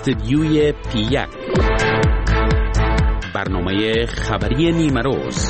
استدیوی P1 برنامه خبری نیمه روز.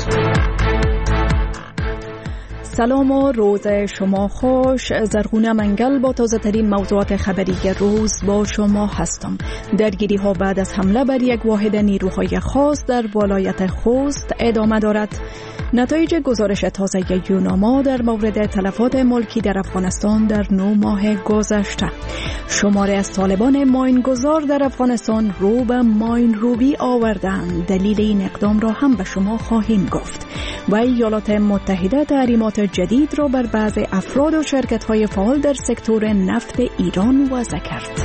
سلام و روز شما خوش. زرغونه منگل با تازه ترین موضوعات خبری روز با شما هستم. درگیری ها بعد از حمله بر یک واحد نیروهای خاص در ولایت خوست ادامه دارد. نتایج گزارش تازه یوناما در مورد تلفات ملکی در افغانستان در 9 ماه گذشته. شماره از طالبان ماینگذار در افغانستان رو به ماین روبی آوردند. دلیل این اقدام را هم به شما خواهیم گفت. و ایالات متحده تحریمات جدید را بر بعضی افراد و شرکت‌های فعال در سکتور نفت ایران وضع کرد.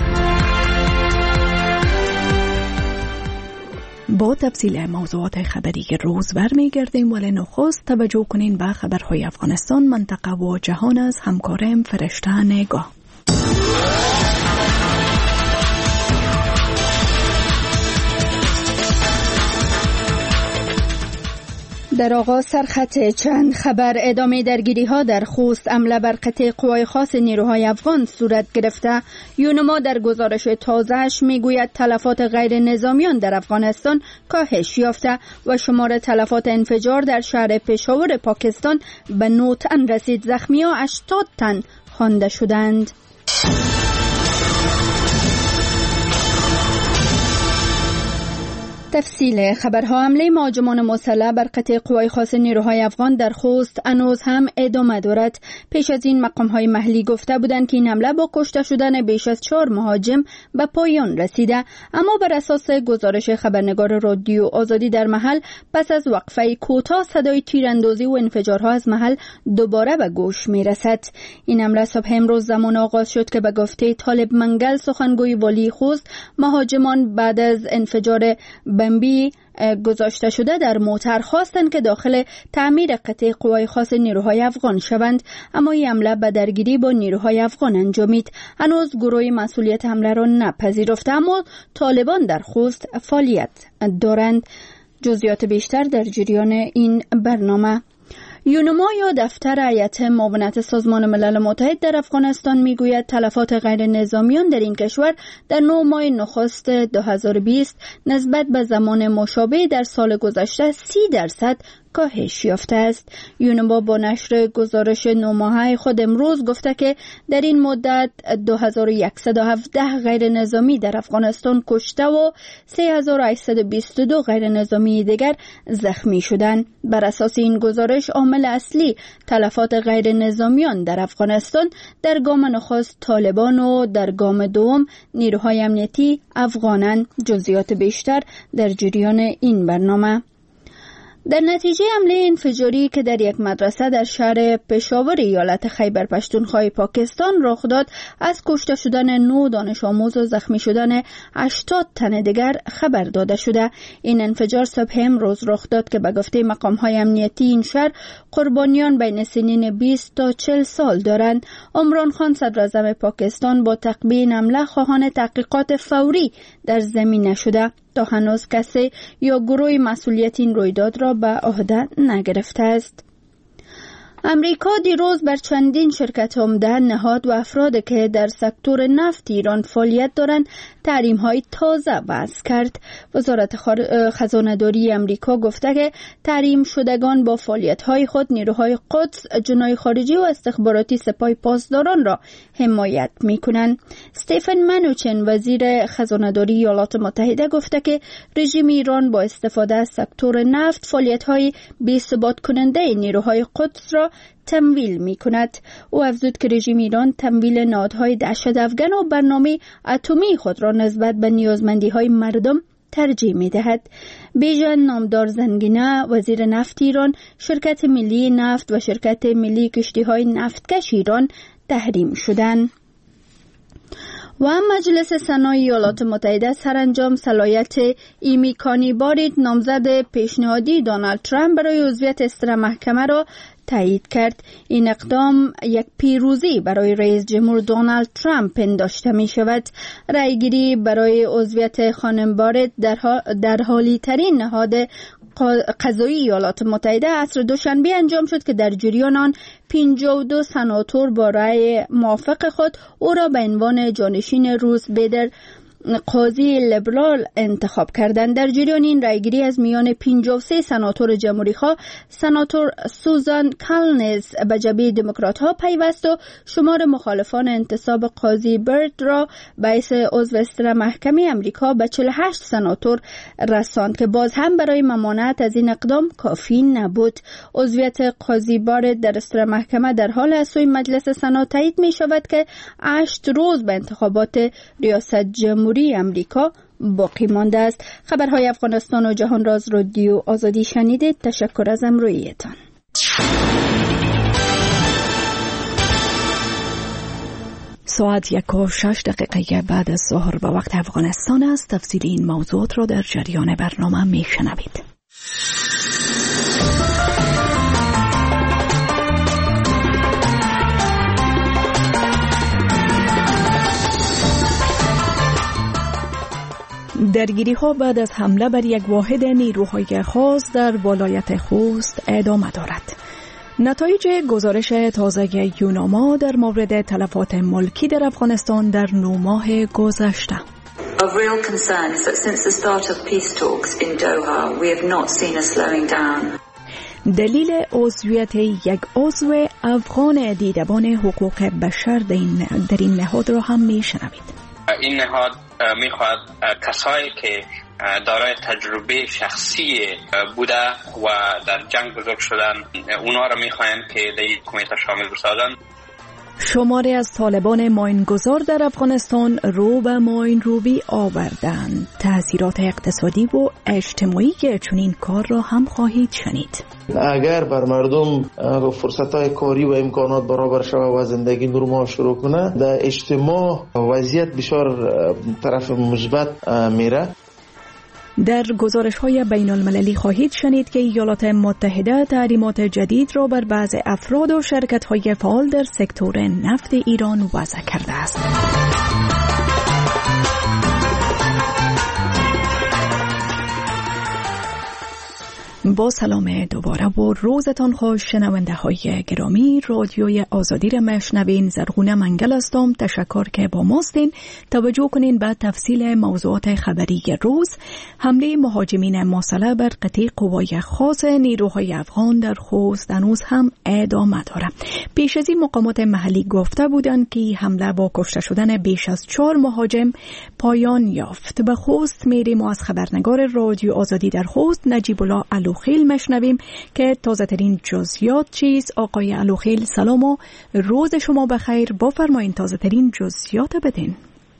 با تفصیل موضوعات خبری روز برمیگردیم، ولی نخست توجه کنین به خبرهای افغانستان، منطقه و جهان از همکارم فرشته نگاه. در آغاز سرخط چند خبر. ادامه درگیری ها در خوست. حمله بر قطع قوای خاص نیروهای افغان صورت گرفته. یونما در گزارش تازه‌اش میگوید تلفات غیر نظامیان در افغانستان کاهش یافته و شمار تلفات انفجار در شهر پشاور پاکستان به 9 تن رسید. زخمی‌ها 80 تن خوانده شدند. تفصیل خبرها. حمله مهاجمان مسلح بر قطع قوای خاص نیروهای افغان در خوست هنوز هم ادامه دارد. پیش از این مقام‌های محلی گفته بودند که این حمله با کشته شدن بیش از 4 مهاجم به پایان رسیده، اما بر اساس گزارش خبرنگار رادیو آزادی در محل پس از وقفه کوتاه صدای تیراندازی و انفجارها از محل دوباره به گوش می‌رسد. این حمله صبح امروز زمان آغاز شد که به گفته طالب منگل سخنگوی والی خوست، مهاجمان بعد از انفجار بمبی گذاشته شده در موتر خواستند که داخل تعمیر قطع قوای خاص نیروهای افغان شوند، اما این حمله به درگیری با نیروهای افغان انجامید. هنوز گروه مسئولیت حمله را نپذیرفته، اما طالبان در خوست فعالیت دارند. جزئیات بیشتر در جریان این برنامه. یونما یا دفتر هیئت معاونت سازمان ملل متحد در افغانستان میگوید تلفات غیر نظامیان در این کشور در 9 ماه نخست 2020 نسبت به زمان مشابه در سال گذشته 30% کاهش یافته است. یونما با نشر گزارش 9 ماهه خود امروز گفته که در این مدت 2117 غیر نظامی در افغانستان کشته و 3822 غیر نظامی دیگر زخمی شدند. بر اساس این گزارش عامل اصلی تلفات غیر نظامیان در افغانستان در گام نخست طالبان و در گام دوم نیروهای امنیتی افغانان. جزئیات بیشتر در جریان این برنامه. در نتیجه حمله انفجاری که در یک مدرسه در شهر پشاور ایالت خیبر پشتونخوا پاکستان رخ داد، از کشته شدن 9 دانش آموز و زخمی شدن 80 تن دیگر خبر داده شده. این انفجار صبح امروز رخ داد که به گفته مقام‌های امنیتی این شهر قربانیان بین سنین 20 تا 40 سال دارند. عمران خان صدراعظم پاکستان با تعقیب این حمله خواهان تحقیقات فوری در زمینه شده. تا هنوز کسی یا گروه مسئولیت این رویداد را به عهده نگرفته است. امریکا دیروز بر چندین شرکت عمده، نهاد و افرادی که در سکتور نفت ایران فعالیت دارند تحریم‌های تازه وضع کرد. وزارت خزانه‌داری امریکا گفته که تحریم شدگان با فعالیت‌های خود نیروهای قدس، جناح خارجی و استخباراتی سپاه پاسداران را حمایت می‌کنند. استیفن منوچن وزیر خزانه‌داری ایالات متحده گفته که رژیم ایران با استفاده از سکتور نفت فعالیت‌های بی‌ثبات کننده نیروهای قدس را تمویل می کند. او افزود که رژیم ایران تمویل نهادهای دهشت‌افکن و برنامه اتمی خود را نسبت به نیازمندی‌های مردم ترجیح می دهد. بیژن نامدار زنگینه وزیر نفت ایران، شرکت ملی نفت و شرکت ملی کشتی‌های نفتکش ایران تحریم شدند. و مجلس سنای ایالات متحده سرانجام صلاحیت ایمی کانی بارید، نامزد پیشنهادی دونالد ترامپ برای عضویت استر محکمه را تایید کرد. این اقدام یک پیروزی برای رئیس جمهور دونالد ترامپ پنداشته می شود. رأیگیری برای عضویت خانم بارید در حالی ترین نهاد قضایی ایالات متحده عصر دوشنبه انجام شد که در جریان آن 52 سناتور با رأی موافق خود او را به عنوان جانشین روز بیدر قاضی لیبرال انتخاب کردند. در جریان این رایگیری از میان 53 سناتور جمهوری‌خواه سناتور سوزان کالنز به جبهه دموکرات‌ها پیوست و شمار مخالفان انتصاب قاضی برد را باعث عضو استر محکمه امریکا به 48 سناتور رساند که باز هم برای ممانعت از این اقدام کافی نبود. عضویت قاضی برد در استر محکمه در حال از سوی مجلس سنا تایید می شود که 8 روز به انتخابات ریاست جمهوری امریکا باقی مانده است. خبرهای افغانستان و جهان راز رادیو آزادی شنیدید. تشکر از همراهیتان. ساعت 1:06 بعد از ظهر به وقت افغانستان است. تفصیل این موضوعات را در جریان برنامه می شنوید. درگیری ها بعد از حمله بر یک واحد نیروهای خاص در ولایت خوست ادامه دارد. نتایج گزارش تازه یوناما در مورد تلفات ملکی در افغانستان در 9 ماه گذشته. Of real concern is that since the start of peace talks in Doha, we have not seen a slowing down. دلیل عضویت یک عضو افغان دیدبان حقوق بشر در این نهاد را هم میشنوید. این نهاد میخواد کسایی که دارای تجربه شخصی بوده و در جنگ بزرگ شدن اونا را میخواین که در این کمیته شامل بسازن. شماری از طالبان ماینگذار در افغانستان رو به ماین روبی آوردند. تأثیرات اقتصادی و اجتماعی که چنین کار را هم خواهید شنید. اگر بر مردم فرصت‌های کاری و امکانات برابر شود و زندگی نرمال شروع کنه، در اجتماع وضعیت بسیار طرف مثبت میره. در گزارش‌های بین‌المللی خواهید شنید که ایالات متحده تحریمات جدید را بر بعض افراد و شرکت‌های فعال در سکتور نفت ایران وضع کرده است. با سلام دوباره و روزتان خوش شنونده های گرامی. رادیوی آزادی را میشنوین. زرغونه منگل هستم. تشکر که با ماستین. توجه کنین به تفصیل موضوعات خبری روز. حمله مهاجمین مسلح بر قطعه قوای خاص نیروهای افغان در خوست هنوز هم ادامه دارد. پیش از این مقامات محلی گفته بودند که حمله با کشته شدن بیش از 4 مهاجم پایان یافت. به خوست میریم و از خبرنگار رادیو آزادی در خوست نجیب الله علوخیل مشنویم که تازه ترین جزئیات چیز. آقای علوخیل سلام و روز شما بخیر. بفرمایید تازه ترین جزئیات بدین.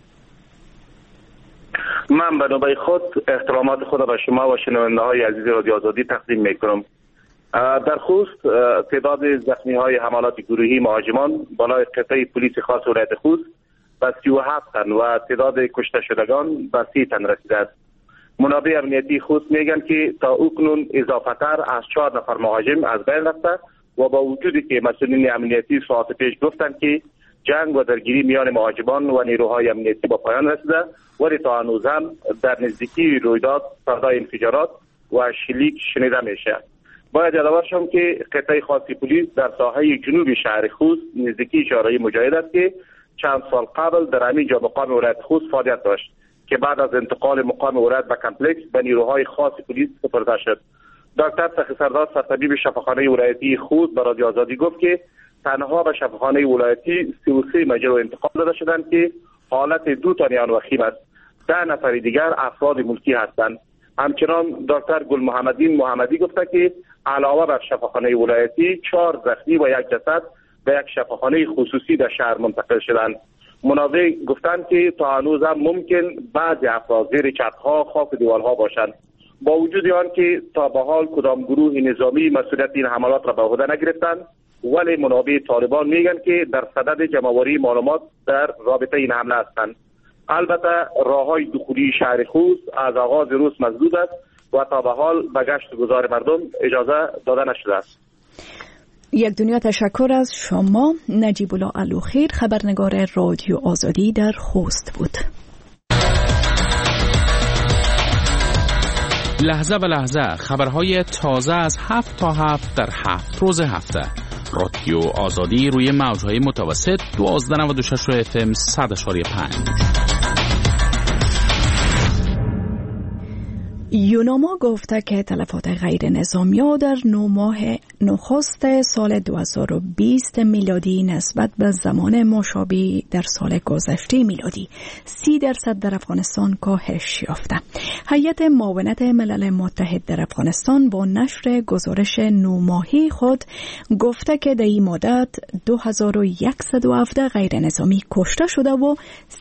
من به نوبه خود احترامات خود به شما و شنونده های عزیز رادیو آزادی تقدیم میکنم. در خوست تعداد زخمی های حملات گروهی مهاجمان بالای قطعه پلیس خاص ولایت خوست به 37 تن و تعداد کشته شدگان به 30 تن رسیده است. منابع امنیتی خوست میگن که تا اکنون اضافه تر از 4 نفر مهاجم از بین رفته و با وجودی که مسئولین امنیتی ساعت پیش گفتند که جنگ و درگیری میان مهاجمان و نیروهای امنیتی با پایان رسیده، ولی تا هنوز هم در نزدیکی رویداد صدای انفجارات و شلیک شنیده میشه. باید یادآور شم که قطعه خاصی پلیس در ساحه جنوبی شهر خوست نزدیکی شارع مجاهد است که چند سال قبل در همینجا مقام ولایت خوست فعالیت داشت که بعد از انتقال مقام ولایت به کمپلکس به نیروهای خاص پلیس سپرده شد. دکتر تقی سردار سرطبیب شفاخانه ولایتی خوست به رادیو آزادی گفت که تنها به شفاخانه ولایتی 33 مجروح انتقال داده شدند که حالت 2 تن آن وخیم است. 10 نفر دیگر افراد ملکی هستند. همچنان دکتر گل محمدی گفته که علاوه بر شفاخانه ولایتی 4 زخمی و 1 جسد به یک شفاخانه خصوصی در شهر منتقل شدند. منابع گفتند که تا هنوز هم ممکن بعضی افراد زیر چترها خاک دیوارها باشند. با وجود آن که تا به حال کدام گروه نظامی مسئولیت این حملات را به عهده نگرفتند، ولی منابع طالبان میگن که در صدد جمع‌آوری معلومات در رابطه این حمله هستند. البته راههای دخولی شهر خوست از آغاز روز مسدود است و تا به حال به گشت و گذار مردم اجازه داده نشده است. یک دنیا تشکر از شما. نجیب الله علوخیل خبرنگار رادیو آزادی در خوست بود. لحظه به لحظه خبرهای تازه از 7 تا 7 در 7 روز هفته. رادیو آزادی روی موجهای متوسط 1296 FM 100.5. یوناما گفته که تلفات غیر نظامی در 9 ماه نخست سال 2020 میلادی نسبت به زمان مشابه در سال گذشته میلادی 30% در افغانستان کاهش یافته. هیئت معاونت ملل متحد در افغانستان با نشر گزارش 9 ماهی خود گفته که در این مدت 2117 غیر نظامی کشته شده و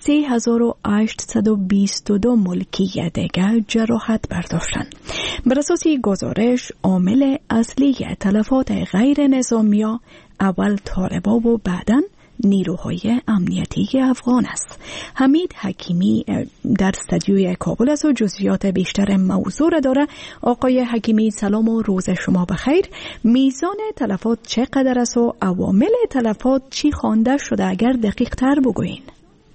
3822 ملکی دیگر جراحت برداشتن. بر اساس گزارش عامل اصلی تلفات غیر نظامی اول طالبا و بعداً نیروهای امنیتی افغان است. حمید حکیمی در استودیوی کابل است و جزئیات بیشتر موضوع را داره. آقای حکیمی سلام و روز شما بخیر. میزان تلفات چقدر است و عوامل تلفات چی خوانده شده؟ اگر دقیق تر بگوین.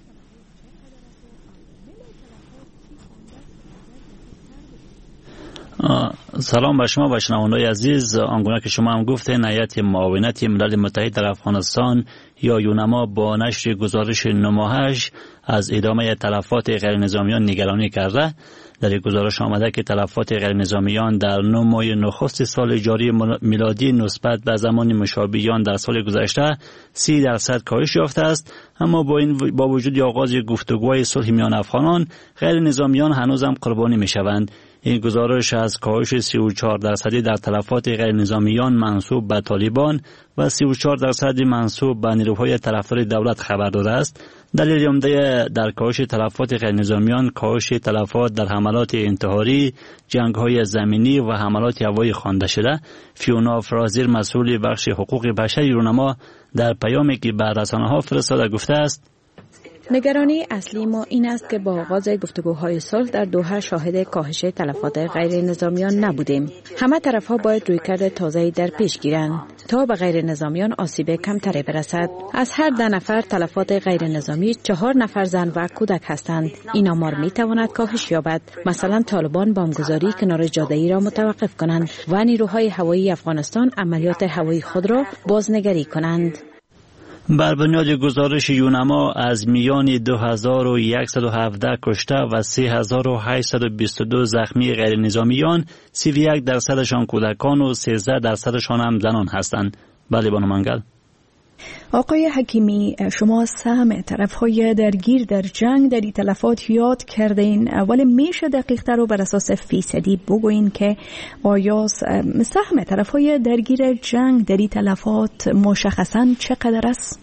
سلام به شما و شنوندگان عزیز. آنگونه که شما هم گفتین، هیئت معاونت ملل متحد در افغانستان یا یونما با نشر گزارش 9 ماهش از ادامه تلفات غیر نظامیان نگرانی کرده. در گزارش آمده که تلفات غیر نظامیان در 9 ماه نخست سال جاری میلادی نسبت به زمان مشابه در سال گذشته 30% کاهش یافته است. اما با وجود آغاز گفتگوهای صلح میان افغانان، غیر نظامیان هنوز هم قربانی میشوند. این گزارش از کاهش 34% در تلفات غیر نظامیان منسوب به طالبان و 34% منسوب به نیروهای طرفدار دولت خبر داده است. دلیل عمده در کاهش تلفات غیر نظامیان کاهش تلفات در حملات انتحاری، جنگ‌های زمینی و حملات هوایی خوانده شده. فیونا فرازیر مسئول بخش حقوق بشر یونما در پیامی که به رسانه‌ها فرستاده گفته است: نگرانی اصلی ما این است که با آغاز گفتگوهای صلح در دوحه شاهد کاهش تلفات غیر نظامیان نبودیم. همه طرفها باید رویکرد تازه‌ای در پیش گیرند تا به غیر نظامیان آسیب کمتری برسد. از هر 10 نفر تلفات غیر نظامی 4 نفر زن و کودک هستند. این آمار می تواند کاهش یابد. مثلا طالبان بمبگذاری کنار جاده‌ای را متوقف کنند و نیروهای هوایی افغانستان عملیات هوایی خود را بازنگری کنند. بر بنیاد گزارش یونما از میان 2117 کشته و 3822 زخمی غیر نظامیان 31% کودکان و 13% هم زنان هستند. بله بانو منگل. آقای حکیمی، شما سهم طرف‌های درگیر در جنگ در این تلفات یاد کردین، ولی میشه دقیق تر و بر اساس فیصدی بگوین که آیا سهم طرف‌های درگیر جنگ در این تلفات مشخصاً چقدر است؟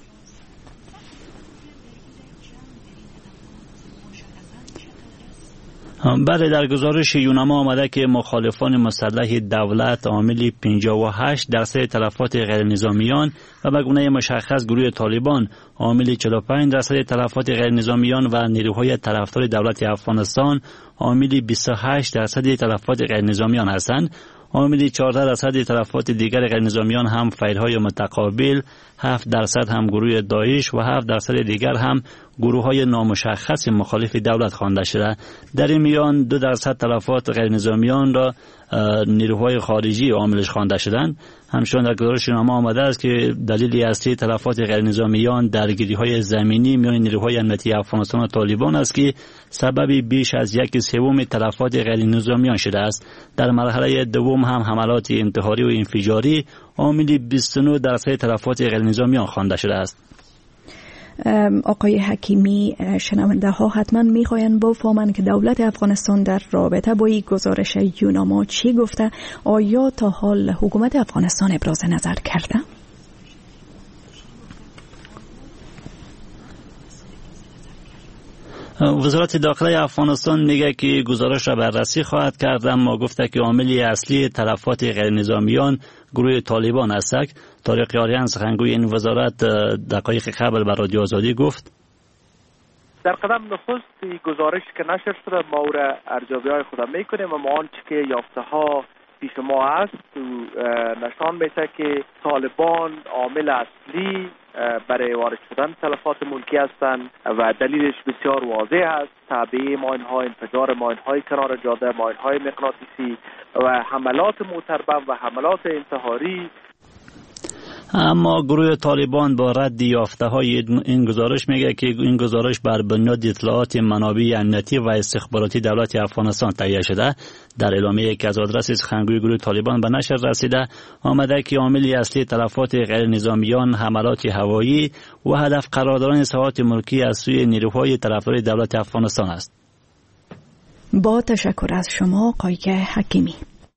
بله، در گزارش یونما آمده که مخالفان مسلح دولت عامل 58% تلفات غیر نظامیان و به گونه مشخص گروه طالبان عامل 45% تلفات غیر نظامیان و نیروهای طرفدار دولت افغانستان عامل 28% تلفات غیر نظامیان هستند. عامل 14% تلفات دیگر غیر نظامیان هم فیل‌های متقابل، 7% هم گروه داعش و 7% دیگر هم گروه‌های نامشخص مخالف دولت خوانده شده. در این میان 2% تلفات غیر نظامیان را نیروهای خارجی عاملش خوانده شدند. همچنین در گزارش نامه آمده است که دلیل اصلی تلفات غیر نظامیان درگیری‌های زمینی میان نیروهای امنیتی افغانستان و طالبان است که سبب بیش از 1/3 تلفات غیر نظامیان شده است. در مرحله دوم هم حملات انتحاری و انفجاری عامل 29% تلفات غیر نظامیان خوانده شده است. آقای حکیمی، شنونده ها حتما میخواین بفهمن که دولت افغانستان در رابطه با این گزارش یوناما چی گفته؟ آیا تا حال حکومت افغانستان ابراز نظر کرده؟ وزارت داخله افغانستان میگه که گزارش را بررسی خواهد کرد، اما گفته که عامل اصلی تلفات غیر نظامیان گروه طالبان است. طارق یاریان سخنگوی این وزارت دقایق قبل بر رادیو آزادی گفت: در قدم نخست گزارش که نشر شده ما را ارزیابی‌های خود میکنیم و آنچه که یافته‌ها پیش ما است نشان میده که طالبان عامل اصلی برای وارد شدن تلفات ملکی هستند و دلیلش بسیار واضح است. تعبیه ماین‌ها، انفجار ماین‌های کنار جاده، ماین‌های مغناطیسی و حملات موتربم و حملات انتحاری. اما گروه طالبان با رد یافته های این گزارش میگه که این گزارش بر بنیاد اطلاعات منابع امنیتی و استخباراتی دولت افغانستان تهیه شده. در اعلامیه‌ای که از آدرس سخنگوی گروه طالبان به نشر رسیده آمده که عامل اصلی تلفات غیر نظامیان حملات هوایی و هدف قرار دادن ساحات ملکی از سوی نیروهای طرفدار دولت افغانستان است. با تشکر از شما آقای حکیمی.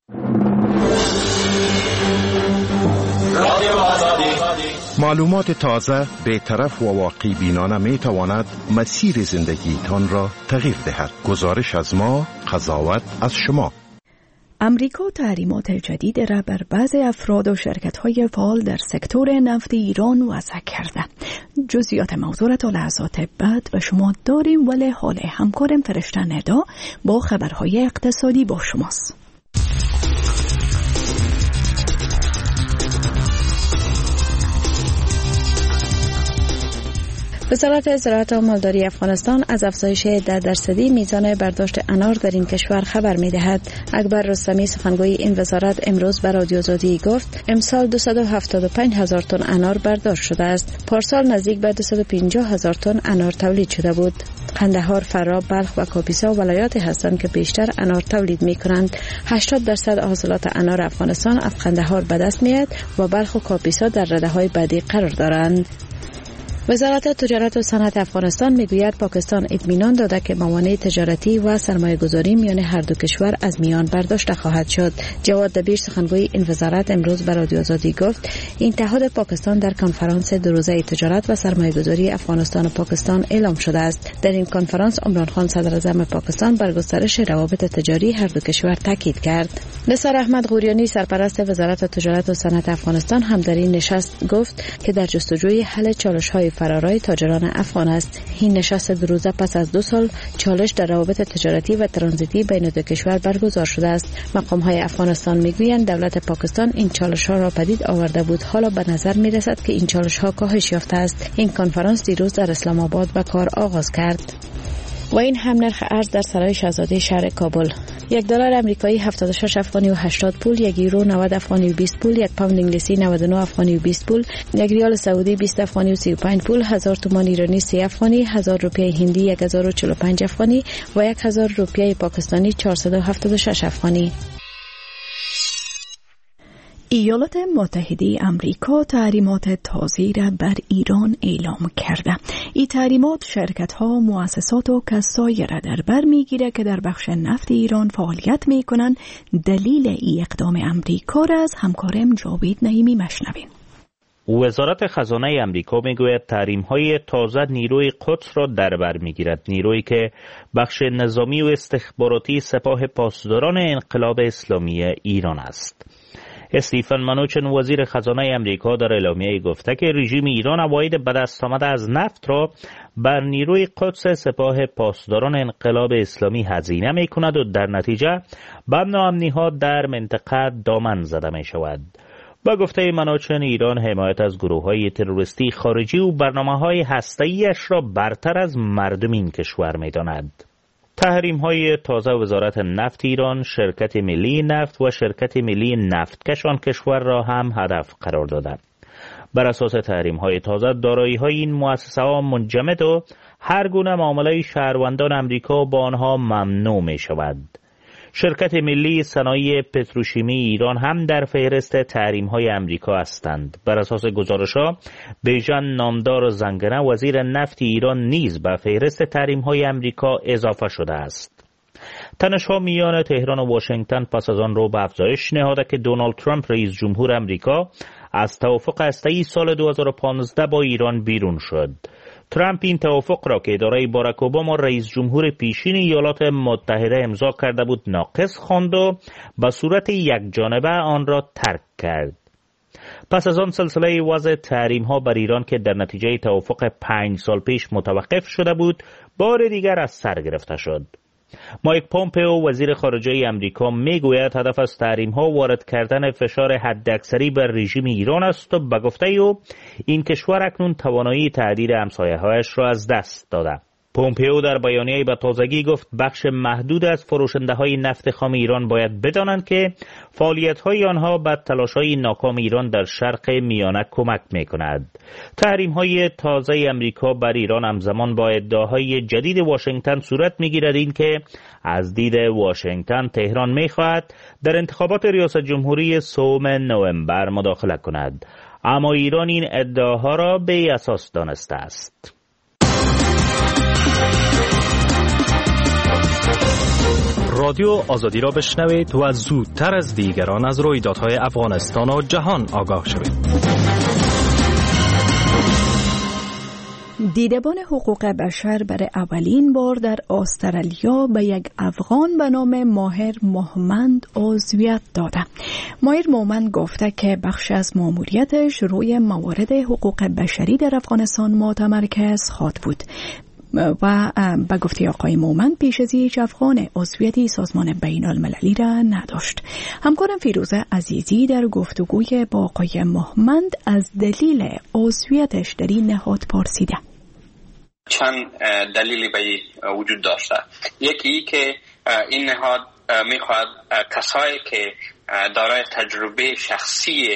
معلومات تازه، بی‌طرف و واقع بینانه می تواند مسیر زندگیتان را تغییر دهد. گزارش از ما، قضاوت از شما. امریکا تحریمات جدید را بر بعضی افراد و شرکت‌های فعال در سکتور نفت ایران وضع کرده. جزئیات موضوع را تا لحظات بعد به شما داریم، ولی حال همکارم فرشته ندا با خبرهای اقتصادی با شماست. وزارت زراعت و مالداری افغانستان از افزایش 10% میزان برداشت انار در این کشور خبر می‌دهد. اکبر رستمی سخنگوی این وزارت امروز به رادیو آزادی گفت امسال 275,000 تن انار برداشت شده است. پارسال نزدیک به 250,000 تن انار تولید شده بود. قندهار، فرا، بلخ و کاپیسا ولایاتی هستند که بیشتر انار تولید می‌کنند. 80% حاصلات انار افغانستان از قندهار به دست میاد و بلخ و کاپیسا در رده‌های بعدی قرار دارند. وزارت تجارت و صنعت افغانستان میگوید پاکستان اطمینان داده که موانع تجارتی و سرمایه‌گذاری میان هر دو کشور از میان برداشته خواهد شد. جواد دبیر سخنگوی این وزارت امروز به رادیو آزادی گفت این تعهد پاکستان در کنفرانس دو روزه تجارت و سرمایه‌گذاری افغانستان و پاکستان اعلام شده است. در این کنفرانس عمران خان صدر اعظم پاکستان بر گسترش روابط تجاری هر دو کشور تاکید کرد. نثار احمد غوریانی سرپرست وزارت تجارت و صنعت افغانستان هم در این نشست گفت که در جستجوی حل چالش‌های فرارای تاجران افغان است. این نشست دو روزه پس از 2 سال چالش در روابط تجارتی و ترانزیتی بین دو کشور برگزار شده است. مقام‌های افغانستان میگویند دولت پاکستان این چالش‌ها را پدید آورده بود. حالا به نظر می‌رسد که این چالش‌ها کاهش یافته است. این کنفرانس دیروز در اسلام آباد به کار آغاز کرد. و این هم نرخ ارز در سرای شاهزاده شهر کابل. $1 آمریکایی 76 افغانی و 80 پول، 1 یورو 90 افغانی و 20 پول، 1 پوند انگلیسی 99 افغانی و 20 پول، 1 ریال سعودی 20 افغانی و 35 پول، 1000 تومان ایرانی 30 افغانی، 1000 روپیه هندی 1045 افغانی و 1000 روپیه پاکستانی 476 افغانی. ایالات متحده امریکا تحریمات تازه‌ای را بر ایران اعلام کرده. این تحریمات شرکت‌ها، مؤسسات و کسایی را در بر می‌گیرد که در بخش نفت ایران فعالیت می‌کنند. دلیل این اقدام امریکا را از همکارم جاوید نعیمی مشنویم. وزارت خزانه امریکا میگوید تحریم‌های تازه نیروی قدس را در بر می‌گیرد، نیرویی که بخش نظامی و استخباراتی سپاه پاسداران انقلاب اسلامی ایران است. استیفن منوچن وزیر خزانه امریکا در اعلامیه گفته که رژیم ایران عواید به دست آمده از نفت را بر نیروی قدس سپاه پاسداران انقلاب اسلامی هزینه می کند و در نتیجه به ناامنی‌ها در منطقه دامن زده می شود. با گفته منوچن ایران حمایت از گروه‌های تروریستی خارجی و برنامه‌های هسته‌ای‌اش را برتر از مردم این کشور می داند. تحریم‌های تازه وزارت نفت ایران، شرکت ملی نفت و شرکت ملی نفتکش آن کشور را هم هدف قرار دادند. بر اساس تحریم‌های تازه دارایی‌های این مؤسسه‌ها منجمد و هر گونه معامله شهروندان امریکا با آنها ممنوع می‌شود. شرکت ملی صنایع پتروشیمی ایران هم در فهرست تحریم‌های امریکا هستند. بر اساس گزارش‌ها بیژن نامدار زنگنه وزیر نفت ایران نیز به فهرست تحریم‌های امریکا اضافه شده است. تنش‌ها میان تهران و واشنگتن پس از آن رو به افزایش نهاده که دونالد ترامپ رئیس جمهور امریکا از توافق هسته‌ای سال 2015 با ایران بیرون شد. ترامپ این توافق را که اداره باراک اوباما رئیس جمهور پیشین ایالات متحده امضا کرده بود ناقص خواند و به صورت یکجانبه آن را ترک کرد. پس از آن سلسله وضع تحریم‌ها بر ایران که در نتیجه توافق 5 سال پیش متوقف شده بود بار دیگر از سر گرفته شد. مایک پومپئو وزیر خارجه امریکا میگوید هدف از تحریم‌ها وارد کردن فشار حداکثری بر رژیم ایران است و به گفته او این کشور اکنون توانایی تهدید همسایه‌هایش را از دست داده. پومپئو در بیانیه‌ای به تازگی گفت بخش محدود از فروشنده‌های نفت خام ایران باید بدانند که فعالیت‌های آنها به تلاش‌های ناکام ایران در شرق میانه کمک می‌کند. تحریم‌های تازه امریکا بر ایران همزمان با ادعاهای جدید واشنگتن صورت می‌گیرد این که از دید واشنگتن تهران می‌خواهد در انتخابات ریاست جمهوری 3 نوامبر مداخله کند، اما ایران این ادعاها را بی اساس دانسته است. رادیو آزادی را بشنوید و زودتر از دیگران از رویدادهای افغانستان و جهان آگاه شوید. دیدبان حقوق بشر برای اولین بار در استرالیا به یک افغان به نام ماهر محمد عضویت داده. ماهر محمد گفته که بخش از ماموریتش روی موارد حقوق بشری در افغانستان متمرکز خواهد بود و به گفته آقای مومن پیش از هیچ افغان عضویتی سازمان بین المللی را نداشت. همکارم فیروزه عزیزی در گفتگوی با آقای محمد از دلیل عضویتش در این نهاد پرسیده. چند دلیلی به وجود داشته. یکی که این نهاد میخواد کسایی که دارای تجربه شخصی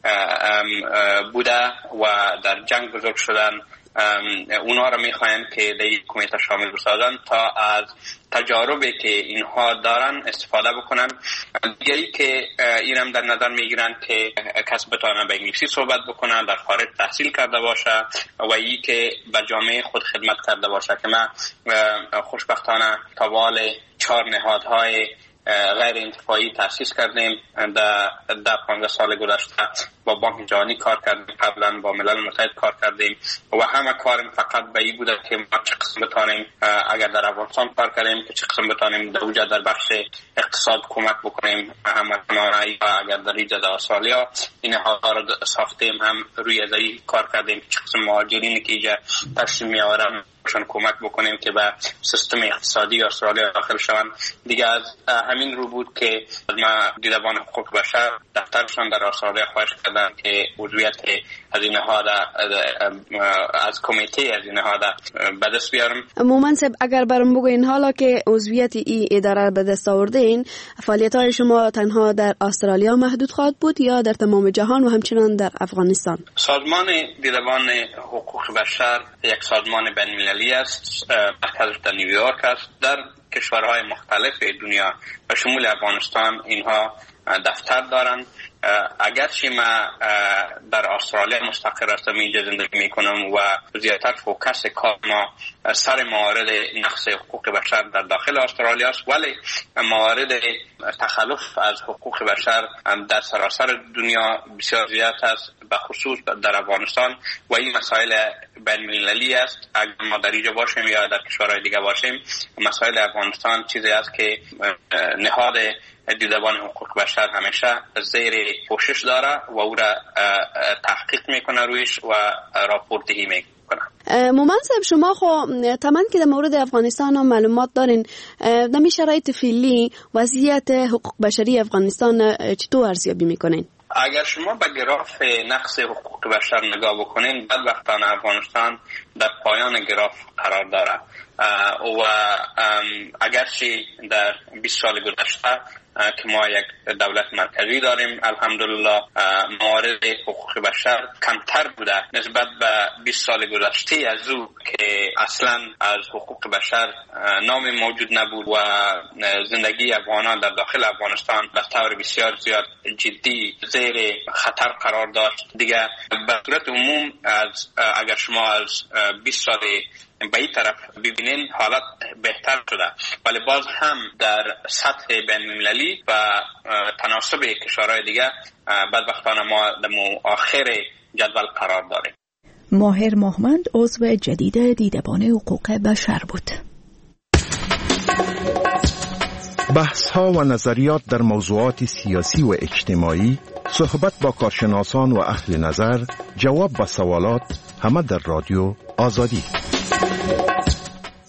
بوده و در جنگ بزرگ شدن اونا را میخواین که در یک کمیته شامل بسازن تا از تجاربی که اینها دارن استفاده بکنن. دیگری که اینم در نظر میگیرن که کس بتونه به انگلیسی صحبت بکنن، در خارج تحصیل کرده باشه و ای که به جامعه خود خدمت کرده باشه که ما خوشبختانه طوال 4 نهادهای غیر انتفاعی تأسیس کردیم. در 15 سال گذشته با بانک جهانی کار کردیم، قبلا با ملل متحد کار کردیم و همه کارم فقط به این بوده که ما چه قسم بتانیم اگر در افغانستان کار کردیم که چه قسم بتانیم در اوجه در بخش اقتصاد کمک بکنیم هموطنان، یا اگر در ایجا در استرالیا این ها را ساختیم هم روی از این کار کردیم چه قسم مهاجرینی که اینجا تشریف میآورن کمک بکنیم که به سیستم اقتصادی استرالیا داخل شوند. دیگه از همین رو بود که ما دیدبان حقوق بشر دفترشان در استرالیا خواهش کردن که عضویت از این نهاد از کمیته از این نهاد به دست بیارم. مومن صاحب اگر برام بگوین حالا که عضویت این اداره به دست آوردین، فعالیت‌های شما تنها در استرالیا محدود خواهد بود یا در تمام جهان و همچنان در افغانستان؟ سازمان دیدبان حقوق بشر یک سازمان بین‌المللی است، مرکزش در نیویورک است. در کشورهای مختلف دنیا و شمول افغانستان اینها دفتر دارن. اگرچه ما در استرالیا مستقر هستم، اینجا زندگی میکنم و زیادتر فوکس کار ما سر موارد نقض حقوق بشر در داخل استرالیا است، ولی موارد تخلف از حقوق بشر در سراسر دنیا بسیار زیاد است، به خصوص در افغانستان و این مسائل بین المللی است. اگر ما در اینجا باشیم یا در کشورهای دیگه باشیم، مسائل افغانستان چیزی است که نهاد دیدبان حقوق بشر همیشه زیر پوشش داره و او را تحقیق میکنه رویش و راپورتهی میکنه. مومن صاحب شما خو تمام که در مورد افغانستان هم معلومات دارین، در شرایط فعلی وضعیت حقوق بشری افغانستان چطور ارزیابی میکنین؟ اگر شما به گراف نقص حقوق بشر نگاه بکنین، بدبختانه افغانستان در پایان گراف قرار داره و اگرچه در 20 سال گذشته که ما یک دولت مرکزی داریم، الحمدلله موارد حقوق بشر کمتر بوده نسبت به 20 سال گذشته از او که اصلا از حقوق بشر نام موجود نبود و زندگی افغانان در داخل افغانستان به طور بسیار زیاد جدی زیر خطر قرار داشت. دیگه به صورت عموم اگر شما از 20 سال به این طرف ببینین حالت بهتر شده، ولی باز هم در سطح بین المللی و تناسب کشورهای دیگه بدبختانه ما در آخر جدول قرار داریم. ماهر محمد عضو جدید دیدبان حقوق بشر بود. بحث ها و نظریات در موضوعات سیاسی و اجتماعی، صحبت با کارشناسان و اهل نظر، جواب به سوالات، همه در رادیو آزادی.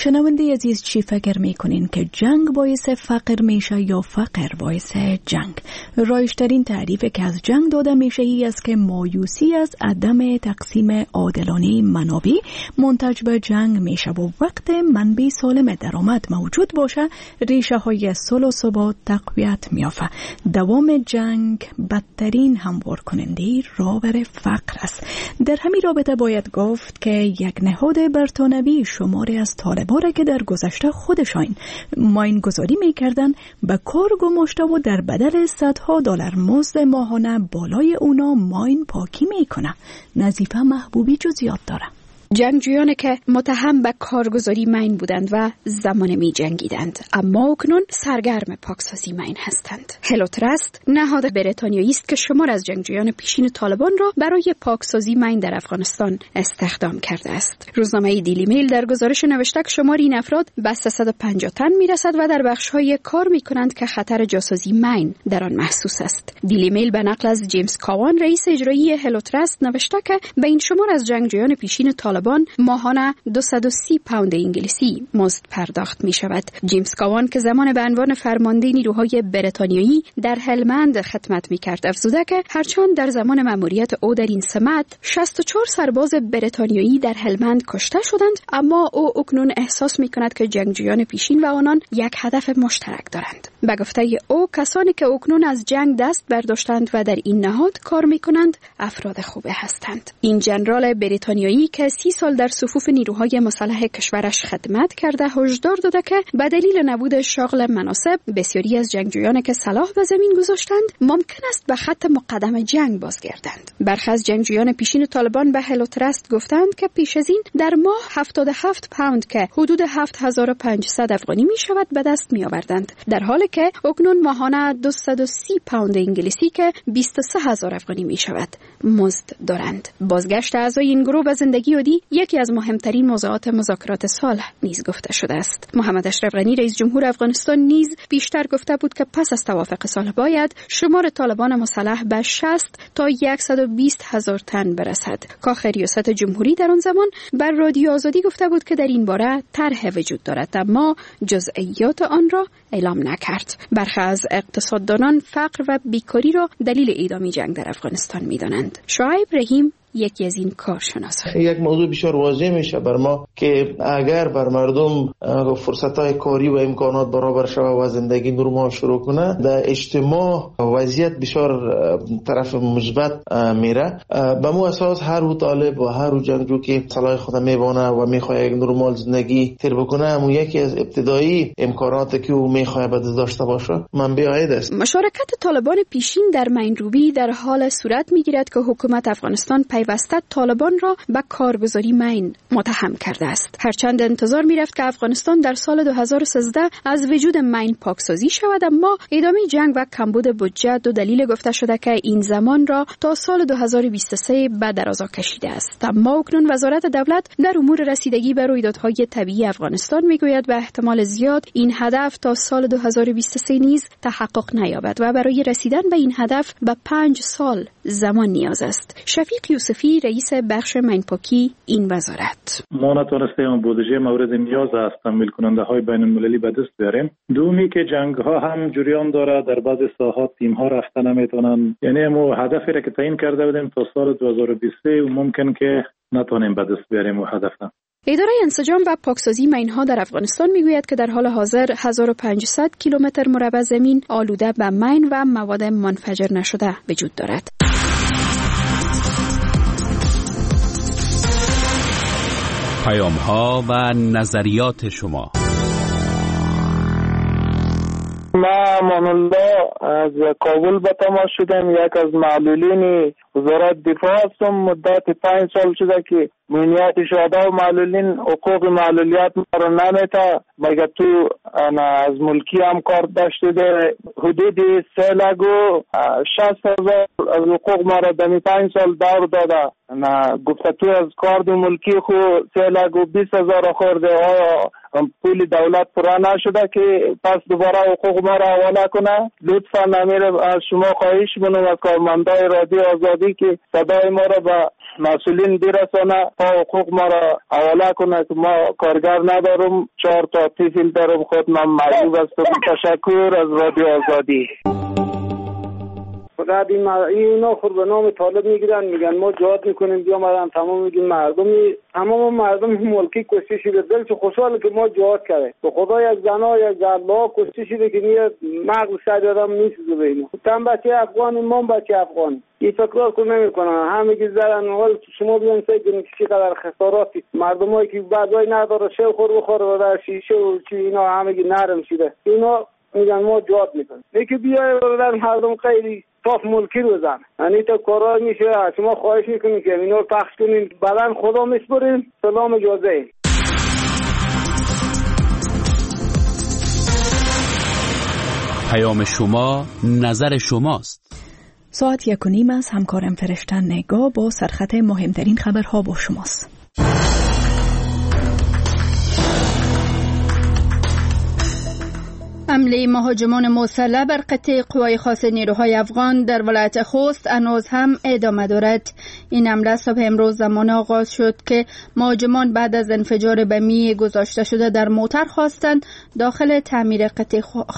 شنونده عزیز، چی فکر میکنین که جنگ باعث فقر میشه یا فقر باعث جنگ؟ رایج‌ترین تعریف که از جنگ داده میشه ای است که مایوسی از عدم تقسیم عادلانه منابع منتج به جنگ میشه و وقت منبع سالم درآمد موجود باشه ریشه های صلح و ثبات تقویت میافه. دوام جنگ بدترین هموار کننده رابر فقر است. در همین رابطه باید گفت که یک نهاد برتانوی شماری از طالبان که در گذشته خودشان ماین گذاری میکردن به کار گماشته و در بدل صدها دلار مزد ماهانه بالای اونا ماین پاکی میکنه. نظیفه محبوبی جزئیات داره. جنگجویانی که متهم به کارگزاری مین بودند و زمان می جنگیدند اما اکنون سرگرم پاکسازی مین هستند. هلوترست نهاد بریتانیایی است که شمار از جنگجویان پیشین طالبان را برای پاکسازی مین در افغانستان استخدام کرده است. روزنامه دیلی میل در گزارش نوشته که شمار این افراد به 350 تن می رسد و در بخش‌های کار می کنند که خطر جاسازی مین در آن محسوس است. دیلی میل به نقل از جیمز کاوان رئیس اجرایی هلوترست نوشته که به این شمار از جنگجویان پیشین طالبان ماهانه 230 پوند انگلیسی مزد پرداخت می شود. جیمز کاوان که زمان به عنوان فرمانده نیروهای بریتانیایی در هلمند خدمت می کرد افزوده که هرچند در زمان مأموریت او در این سمت 64 سرباز بریتانیایی در هلمند کشته شدند، اما او اکنون احساس می کند که جنگجویان پیشین و آنان یک هدف مشترک دارند. به گفته او کسانی که اکنون از جنگ دست برداشتند و در این نهاد کار می کنند افراد خوبه هستند. این ژنرال بریتانیایی که 30 سال در صفوف نیروهای مسلح کشورش خدمت کرده هشدار داده که به دلیل نبود شغل مناسب بسیاری از جنگجویان که سلاح به زمین گذاشتند ممکن است به خط مقدم جنگ بازگردند. برخی از جنگجویان پیشین طالبان به هلوترست گفتند که پیش از این در ماه 77 پوند که حدود 7500 افغانی می شود به دست می آوردند، در حالی که اکنون ماهانه 230 پوند انگلیسی که 23000 افغانی می شود مزد دارند. بازگشت اعضای این گروه به زندگی عادی یکی از مهمترین موضوعات مذاکرات صلح نیز گفته شده است. محمد اشرف غنی رئیس جمهور افغانستان نیز بیشتر گفته بود که پس از توافق صلح باید شمار طالبان مسلح به 60 تا 120 هزار تن برسد. کاخ ریاست جمهوری در آن زمان بر رادیو آزادی گفته بود که در این باره طرح وجود دارد اما جزئیات آن را اعلام نکرد. برخی از اقتصاددانان فقر و بیکاری را دلیل ادامه جنگ در افغانستان می‌دانند. شعیب رحیم یکی از این کارشناسان. یک موضوع بسیار واضح میشه بر ما که اگر بر مردم فرصت‌های کاری و امکانات برابر شود و زندگی نرمال شروع کنه، در اجتماع وضعیت بسیار طرف مثبت میره. به مو اساس هر طالب و هر جنگجو که صلاح خود میبونه و میخواد یک نرمال زندگی تیر بکنه، همون یکی از ابتدایی امکاناتی که او میخواد به دست داشته باشه منبع عاید است. مشارکت طالبان پیشین در مینروبی در حال صورت میگیرد که حکومت افغانستان پیوسته طالبان را به کارگزاری مین متهم کرده است. هرچند انتظار میرفت که افغانستان در سال 2013 از وجود مین پاکسازی شود، اما ادامه جنگ و کمبود بودجه دو دلیل گفته شده که این زمان را تا سال 2023 به درازا کشیده است. اما اکنون وزارت دولت در امور رسیدگی به رویدادهای طبیعی افغانستان میگوید به احتمال زیاد این هدف تا سال 2023 نیز تحقق نیابد و برای رسیدن به این هدف به 5 سال زمان نیاز است. شفیق یوسفی رئیس بخش مینپاکی این وزارت: ما نتونستیم بودجه مورد نیاز از تمویل کننده های بین المللی به دست بیاریم. دومی که جنگ ها هم جریان داره، در بعضی ساحات تیم ها رفته نمیتونن، یعنی ما هدفی را که تعیین کرده بودیم تا سال 2023 ممکن که نتونیم به دست بیاریم و هدف. اداره انسجام و پاکسازی مین‌ها در افغانستان میگوید که در حال حاضر 1500 کیلومتر مربع زمین آلوده به مین و مواد منفجر نشده وجود دارد. پیام‌ها و نظریات شما. ما امان الله از کابل به تماس شدم. یک از معلولین وزارت دفاع هستم. مدت 5 سال شده که مهمیت شهدا و معلولین حقوق معلولیت ما رو نمیته. مگه تو از ملکی هم کار داشته ده حدود 3,60,000 از حقوق ما رو دمی 5 سال دور داده. گفته تو از کارد ملکی خو 3,20,000 خورده. آیا پول دولت پورا نشده که پس دوباره حقوق ما را حواله کنه؟ لطفا امیر از شما خواهش منم از کارمندای رادیو آزادی آزادی که صدای ما را به مسئولین برسانه تا حقوق ما را حواله کنه که ما کارگر ندارم 4 تا طفل دارم خود من مجبور هستم. تشکر از رادیو آزادی. فقط اینا خود به نام طالب میگیرن میگن ما جهاد میکنیم بیامدن تمام میگیم تمام مردم ملکی کشته شده دلش خوشحاله که ما جهاد کرده به خدا یک زنا یک زربا کشته شده که میاد مغز شاید آدم میسوزه به اینا تن بچه افغانی ما بچه افغانی این فکرار که نمیکنن همگی زدن حال شما بیان سید چقدر خساراتی مردمایی که بعدای نداره شو خور بخوره و در شیشه و چی اینا همگی نرم شده اینا میگن ما جهاد میکنیم یکی بیای در مردم خیلی صاف ملکی رو زن یعنی تا کارا میشه شما خواهش میکنیم که اینا رو پخش کنین بعدن خدا میسپرین سلام اجازه. پیام شما نظر شماست. ساعت 1:30 از همکارم فرشته نگاه با سرخط مهمترین خبرها با شماست. حمله مهاجمان مسلح بر قطع قوای خاص نیروهای افغان در ولایت خوست هنوز هم ادامه دارد. این حمله صبح امروز زمان آغاز شد که مهاجمان بعد از انفجار بمی گذاشته شده در موتر خواستند داخل تعمیر قطع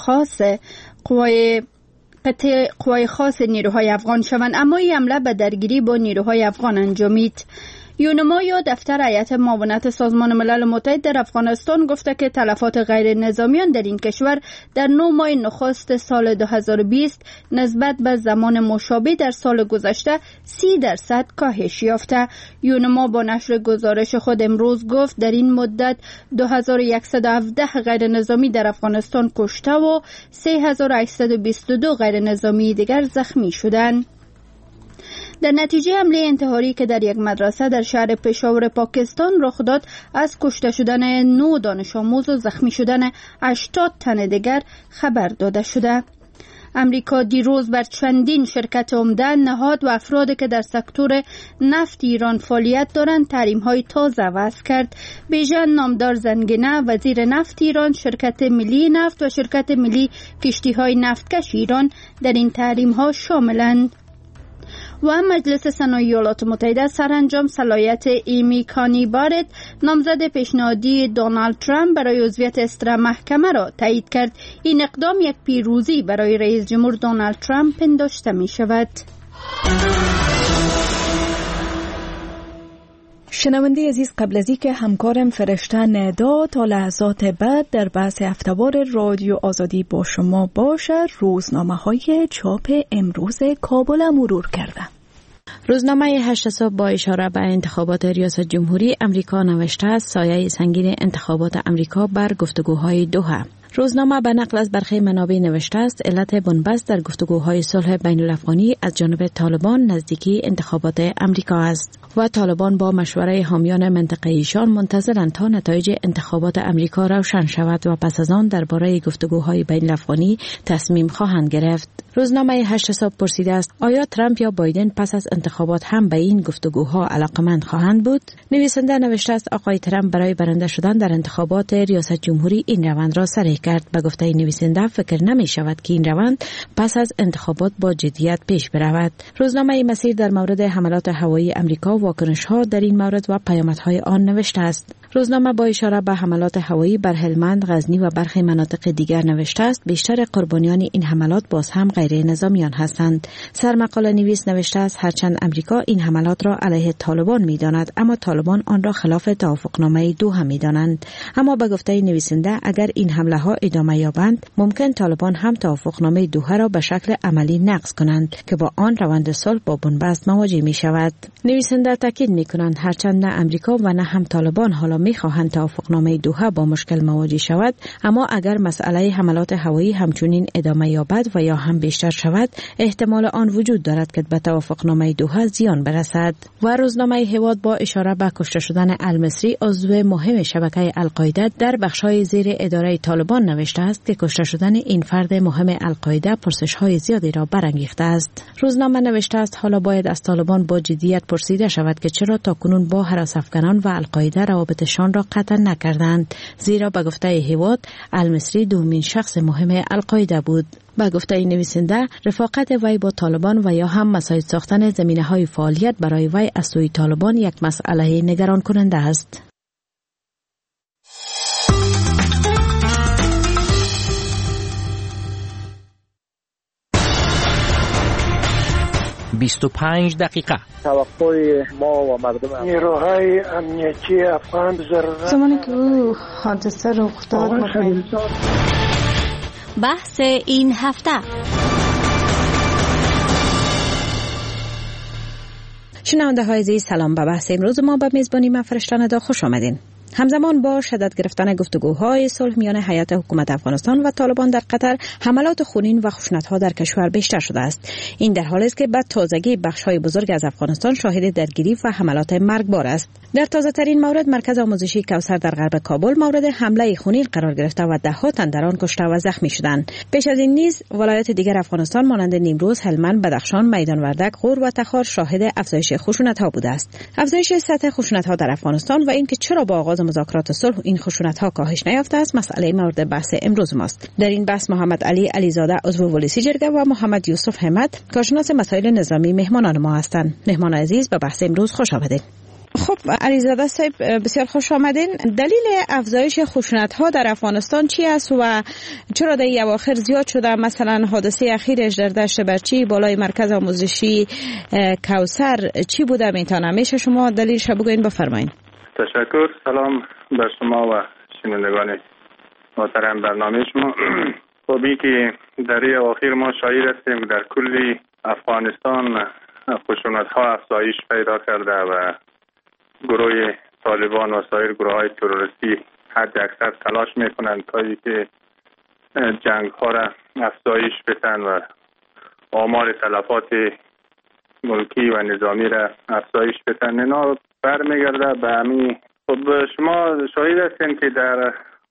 قوای خاص نیروهای افغان شوند، اما این حمله به درگیری با نیروهای افغان انجامید. یونما یا دفتر هیئت معاونت سازمان ملل متحد در افغانستان گفته که تلفات غیر نظامیان در این کشور در 9 ماه نخست سال 2020 نسبت به زمان مشابه در سال گذشته 30% کاهش یافته. یونما با نشر گزارش خود امروز گفت در این مدت 2117 غیر نظامی در افغانستان کشته و 3822 غیر نظامی دیگر زخمی شدند. در نتیجه حمله انتحاری که در یک مدرسه در شهر پشاور پاکستان رخ داد، از کشته شدن 9 دانش آموز و زخمی شدن 80 تن دیگر خبر داده شده. امریکا دیروز بر چندین شرکت عمده، نهاد و افرادی که در سکتور نفت ایران فعالیت دارند تحریم‌های تازه وضع کرد. بیژن نامدار زنگنه وزیر نفت ایران، شرکت ملی نفت و شرکت ملی کشتی‌های نفتکش ایران در این تحریم‌ها شاملند. و مجلس سنا ایالات متحده سرانجام صلاحیت ایمی کانی بارت، نامزد پیشنهادی دونالد ترامپ برای عضویت استرا محکمه را تایید کرد. این اقدام یک پیروزی برای رئیس جمهور دونالد ترامپ پنداشته می شود. شنونده عزیز، قبل از اینکه همکارم فرشته ندا تا لحظات بعد در بحث هفته‌وار رادیو آزادی با شما باشد، روزنامه‌های چاپ امروز کابل مرور کرده. روزنامه 8 صبح با اشاره به انتخابات ریاست جمهوری امریکا نوشته است سایه سنگین انتخابات امریکا بر گفتگوهای دوحه. روزنامه به نقل از برخی منابع نوشته است علت بنبست در گفتگوهای صلح بین الافغانی از جانب طالبان نزدیکی انتخابات امریکا است و طالبان با مشوره حامیان منطقه‌ایشان منتظرند تا نتایج انتخابات امریکا روشن شود و پس از آن درباره گفتگوهای بین الافغانی تصمیم خواهند گرفت. روزنامه 8 صبح پرسیده است آیا ترامپ یا بایدن پس از انتخابات هم به این گفتگوها علاقمند خواهند بود؟ نویسنده نوشته است آقای ترامپ برای برنده شدن در انتخابات ریاست جمهوری این روند را صریح کرد. به گفته نویسنده فکر نمی شود که این روند پس از انتخابات با جدیت پیش برود. روزنامه مسیر در مورد حملات هوایی امریکا واکنش‌ها در این مورد و پیامدهای آن نوشته است. روزنامه با اشاره به حملات هوایی بر هلمند، غزنی و برخی مناطق دیگر نوشته است بیشتر قربانیان این حملات باز هم غیر نظامیان هستند. سرمقاله نویس نوشته است هرچند امریکا این حملات را علیه طالبان می‌داند، اما طالبان آن را خلاف توافقنامه دوحه می‌دانند. اما به گفته نویسنده اگر این حمله‌ها ادامه یابند ممکن طالبان هم توافقنامه دوحه را به شکل عملی نقض کنند که با آن روند صلح با بنبست مواجه می‌شود. نویسنده تاکید می‌کنند هرچند نه امریکا و نه هم طالبان حالا می‌خواهند توافقنامه دوحه با مشکل مواجه شود، اما اگر مسئله حملات هوایی همچنین ادامه یابد و یا هم بیشتر شود احتمال آن وجود دارد که به توافقنامه دوحه زیان برسد. و روزنامه هواد با اشاره به کشته شدن المصری عضو مهم شبکه القاعده در بخش‌های زیر اداره طالبان نوشته است که کشته شدن این فرد مهم القاعده پرسش‌های زیادی را برانگیخته است. روزنامه نوشته است حالا باید از طالبان با جدیت پرسیده شود که چرا تاکنون با هراس افغانان و القاعده روابط خودشان را قطع نکردند، زیرا به گفته هیواد المصری دومین شخص مهم القاعده بود. به گفته نویسنده رفاقت وی با طالبان و یا هم مساعد ساختن زمینه‌های فعالیت برای وی از سوی طالبان یک مسئله نگران کننده است. 25 دقیقه. توقع ما و مردم نیروهای امنیتی افغان ضرورت زمانی که او حادثه رخ داد بحث این هفته. شنونده های عزیز سلام. به بحث امروز ما به میزبانی من فرشته ندا خوش آمدین. همزمان با شدت گرفتن گفتگوهای صلح میان هیئت حکومت افغانستان و طالبان در قطر، حملات خونین و خشونت‌ها در کشور بیشتر شده است. این در حالی است که به تازگی بخش‌های بزرگ از افغانستان شاهد درگیری و حملات مرگبار است. در تازه‌ترین مورد مرکز آموزشی کوثر در غرب کابل مورد حمله خونین قرار گرفته و ده‌ها تن در آن کشته و زخمی شدند. پیش از این نیز ولایات دیگر افغانستان مانند نیمروز، هلمند، بدخشان، میدان وردک، غور و تخار شاهد افزایش خشونت‌ها بوده است. افزایش سطح خشونت‌ها در افغانستان و اینکه چرا با آغاز مذاکرات صلح این خشونت‌ها کاهش نیافته است مسئله مورد بحث امروز ماست. در این بحث محمد علی علیزاده عضو پلیسی جرگه و محمد یوسف همت کارشناس مسائل نظامی مهمانان ما هستند. مهمان عزیز به بحث امروز خوش آمدید. خب علیزاده صاحب بسیار خوش آمدین. دلیل افزایش خشونت‌ها در افغانستان چی است و چرا در این اواخر زیاد شده؟ مثلا حادثه اخیرش در دشت برچی بالای مرکز آموزشی کوثر چی بوده؟ میتونه میشه شما دلیلش بگوین بفرمایید. تشکر. سلام بر شما و شنوندگان محترم برنامه شما. خب که در این اواخر ما شاهد هستیم در کل افغانستان خشونت‌ها افزایش پیدا کرده و گروه طالبان و سایر گروه‌های تروریستی حد اکثر تلاش میکنند تا اینکه جنگ‌ها را افزایش بدن و آمار تلفات ملکی و نظامی را افزایش بدن. اینا برمیگرده به همین. خب شما شاهد هستین که در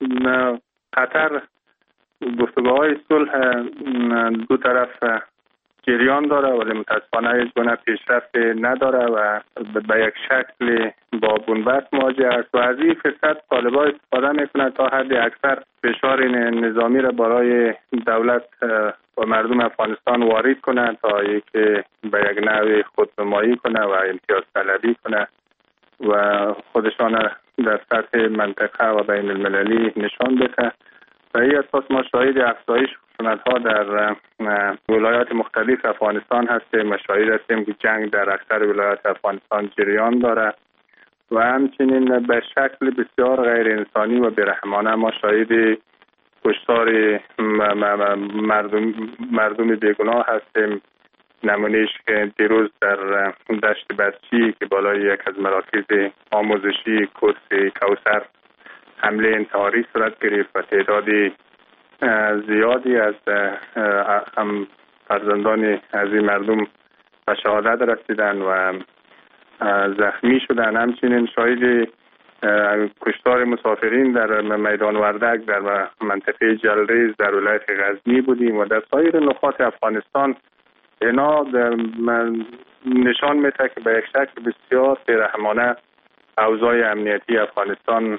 قطر گفتگوهای صلح دو طرف جریان داره ولی متاسفانه هیچ گونه پیشرفت نداره و به یک شکل با بنبست مواجه است و از این فرصت طالبان استفاده میکنند تا حد اکثر فشار نظامی را برای دولت و مردم افغانستان وارد کنند تا اینکه به یک نحو خودنمایی کنه و امتیاز طلبی کنه و خودشان در سطح منطقه و بین المللی نشان بده. و این اساس ما شاهد افزایش خشونت‌ها در ولایات مختلف افغانستان هستیم و شاهد هستیم که جنگ در اکثر ولایات افغانستان جریان داره و همچنین به شکل بسیار غیر انسانی و بیرحمانه ما شاهد کشتار مردم بیگناه هستیم. نمونهش که دیروز در دشت برچی که بالای یک از مراکز آموزشی کورس کوثر حمله انتحاری صورت گرفت و تعدادی زیادی از هم فرزندان از این مردم به شهادت رسیدن و زخمی شدن. همچنین شاهد کشتار مسافرین در میدان وردک در منطقه جلریز در ولایت غزنی بودیم و در سایر نقاط افغانستان. اینا نشان میده که به یک شکل بسیار بیرحمانه اوضاع امنیتی افغانستان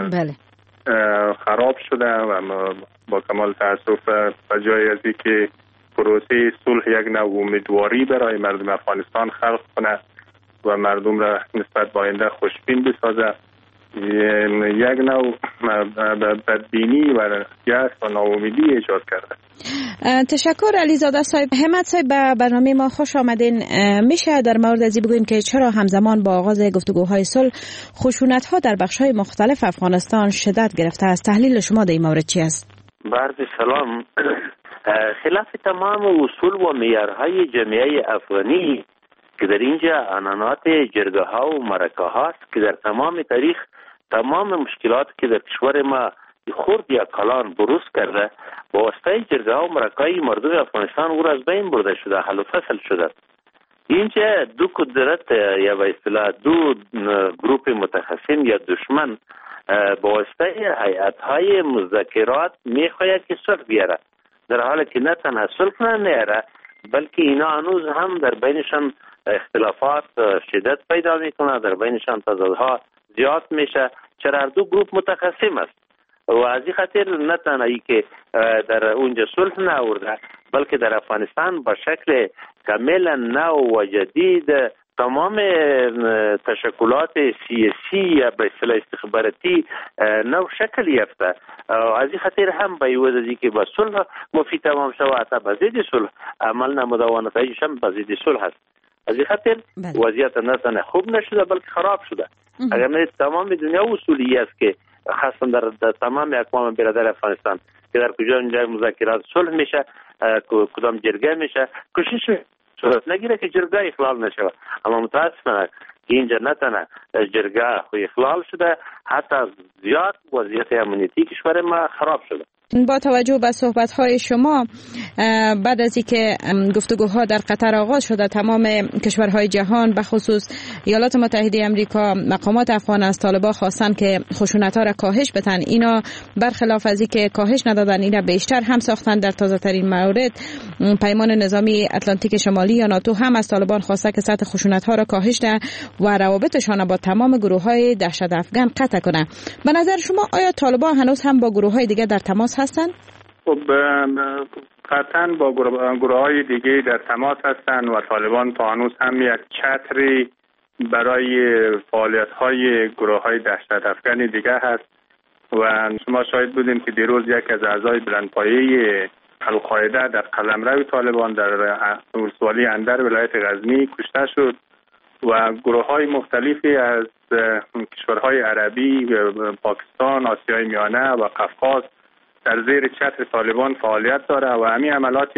خراب شده و با کمال تاسف به جای از اینکه پروسه صلح یک نوع امیدواری برای مردم افغانستان خلق کنه و مردم را نسبت به آینده خوشبین بسازه، یک نوع بدبینی و یأس و ناامیدی ایجاد کرده. تشکر علیزاده صاحب. همت صاحب به برنامه ما خوش آمدین. میشه در مورد از این بگوین که چرا همزمان با آغاز گفتگوهای صلح خشونت‌ها در بخش‌های مختلف افغانستان شدت گرفته است؟ تحلیل شما در این مورد چی است؟ عرض سلام. خلاف تمام اصول و معیارهای جامعه افغانی که در اینجا عنعنات جرگه‌ها و مرکه‌ها است که در تمام تاریخ تمام مشکلات که در کشور ما خرد یا کلان بروز کرده با واسطه جرگه‌ها و مرکه‌های مردم افغانستان او را از بین برده شده، حل و فصل شده. اینجا دو قدرت یا به اصطلاح دو گروه متخاصم یا دشمن با واسطه هیئت‌های مذاکرات می‌خواهد که صلح بیاره، در حالی که نه تنها صلح نیاره بلکه اینا هنوز هم در بینشان اختلافات شدت پیدا میکنه، در بینشان تضادها زیاد میشه، چرا هر دو گروه متقسم است و از این خاطر نه تنها ای که در اونجا صلح نآورده بلکه در افغانستان به شکل کاملا نو و جدید تمام تشکلات سیاسی یا به اصطلاح استخباراتی نو شکل یافته. از این خاطر هم به یوز از که به صلح مفید تمام شود حتی به ضد صلح عمل نموده و نتایجش هم به ضد صلح است. از این خاطر وضعیت نه تنها خوب نشده بلکه خراب شده. اگر نه تمام دنیا اصولی است که خاصا در تمام اقوام برادر افغانستان که در کجا اینجا مذاکرات صلح میشه کدام جرگه میشه کوشش صورت نگیره که جرگه اخلال نشه، اما متاسفانه که اینجا نه تنها جرگه خو اخلال شده حتی زیاد وضعیت امنیتی کشور ما خراب شده. با توجه به صحبت‌های شما بعد از اینکه گفتگوها در قطر آغاز شده تمام کشورهای جهان به خصوص ایالات متحده آمریکا مقامات افغان از طالبان خواستن که خشونت‌ها را کاهش بدن. اینا برخلاف از اینکه کاهش ندادن اینا بیشتر هم ساختن. در تازه‌ترین مورد پیمان نظامی اتلانتیک شمالی یا ناتو هم از طالبان خواسته که سطح خشونت‌ها را کاهش ده و روابطشان با تمام گروه‌های دهشت افغان قطع کنه. به نظر شما آیا طالبان هنوز هم با گروه‌های دیگه در تماس هستن؟ خب قطعا با گروه‌های دیگه در تماس هستند و طالبان تا هنوز هم یک چتری برای فعالیت‌های گروه‌های دهشت افغان دیگه هست و شما شاهد بودیم که دیروز یک از اعضای بلندپایه القاعده در قلمرو طالبان در ولسوالی اندر ولایت غزنی کشته شد و گروه‌های مختلفی از کشورهای عربی، پاکستان، آسیای میانه و قفقاز در زیر چتر طالبان فعالیت داره و همین عملات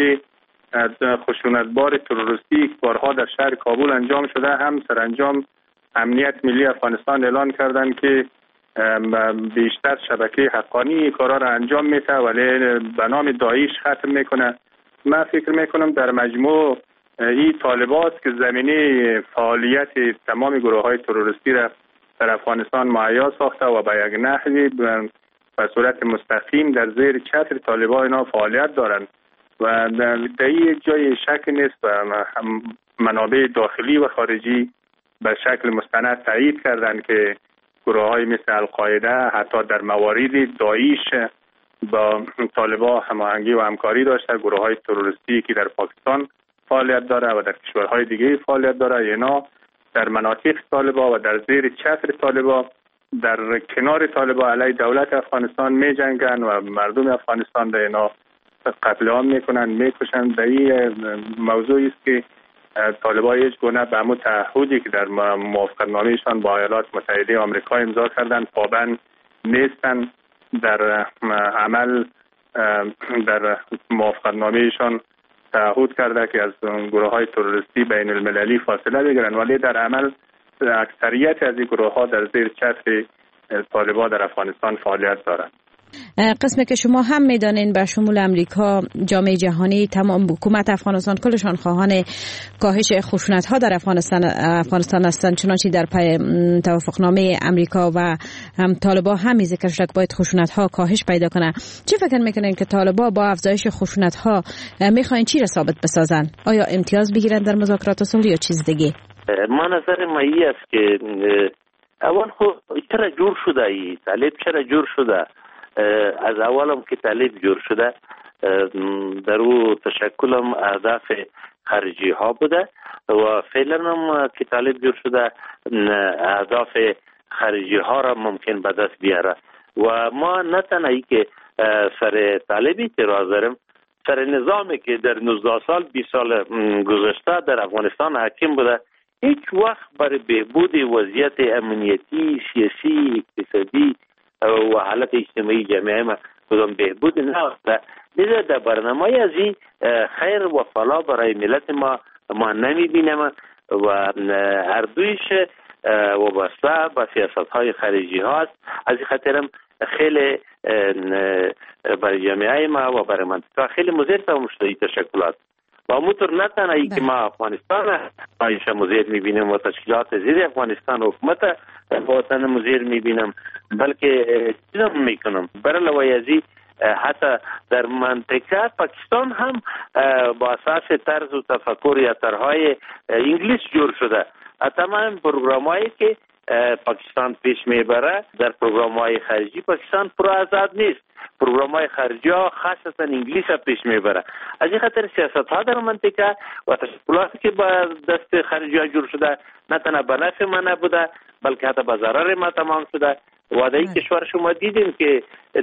خشونتبار تروریستی که بارها در شهر کابل انجام شده هم سرانجام امنیت ملی افغانستان اعلان کردن که بیشتر شبکه حقانی کارا را انجام میده ولی به نام داعش ختم میکنه. من فکر میکنم در مجموع این طالبات که زمینه فعالیت تمام گروه‌های تروریستی را در افغانستان مهیا ساخته و به یک نحوی به صورت مستقیم در زیر چتر طالبان اینا فعالیت دارند و در این جای شک نیست و منابع داخلی و خارجی به شکل مستند تایید کردند که گروه‌های مثل القاعده حتی در موارد داعش با طالبان هماهنگی و همکاری داشته. گروه‌های تروریستی که در پاکستان فعالیت داره و در کشورهای دیگه فعالیت داره اینا در مناطق طالبان و در زیر چتر طالبان در کنار طالبان علیه دولت افغانستان می جنگن و مردم افغانستان در اینا قتل عام میکنن میکشن. در این موضوعی است که طالبان هیچ گونه به همون تعهدی که در موافقتنامه‌شان با ایالات متحده آمریکا امضا کردن پابند نیستن. در عمل در موافقتنامه‌شان تعهد کرده که از گروه‌های تروریستی بین المللی فاصله بگیرن ولی در عمل اکثریت از این گروه‌ها در زیر چتر طالبان در افغانستان فعالیت دارند. قسمی که شما هم میدانین به شمول امریکا، جامعه جهانی، تمام حکومت افغانستان کلشان خواهان کاهش خشونت‌ها در افغانستان هستند. چنانچه در توافقنامه امریکا و هم طالبان هم ذکر شد که باید خشونت‌ها کاهش پیدا کنه. چه فکر میکنین که طالبان با افزایش خشونت‌ها میخواین چی را ثابت بسازن؟ آیا امتیاز بگیرن در مذاکرات صلح یا چیز دیگه؟ ما نظر ما این است که اول خود چرا جور شده ای طالب چرا جور شده؟ از اولم که طالب جور شده در او تشکلم اهداف خارجی ها بوده و فعلا هم که طالب جور شده اهداف خارجی ها را ممکن به دست بیاره و ما نه تنهایی که سر طالب اعتراض داریم، سر نظامی که در 19 سال 20 سال گذشته در افغانستان حاکم بوده هیچ وقت برای بهبود وضعیت امنیتی، سیاسی، اقتصادی و حالت اجتماعی جامعه ما کدام بهبود نهفته. لذا در برنامه از این خیر و فلاح برای ملت ما نمیبینیم و هر دویش وابسته به سیاست های خارجی هاست. از این خاطرم خیلی برای جامعه ما و برای منطقه خیلی مضر تمام شده این تشکلات و همونطور نه تنهایی که ما افغانستان آیشه مضر میبینیم و تشکیلات زیر افغانستان و حکومت وطن مضر میبینم بلکه چیزم میکنم برای لوایزی حتی در منطقه پاکستان هم با اساس طرز و تفکر یا طرحهای انگلیس جور شده. تمام پروگرام هایی که پاکستان پیش میبره. در پروگرام‌های خارجی پاکستان پرآزاد نیست. پروگرام‌های خارجی ها خاصتا انگلیس پیش میبره. از این خاطر سیاست‌ها در منطقه و تشکیلاتی که با دست خارجی ها جور شده نه تنها به نفع ما نبوده بلکه حتی به ضرر ما تمام شده. و در این کشور شما دیدیم که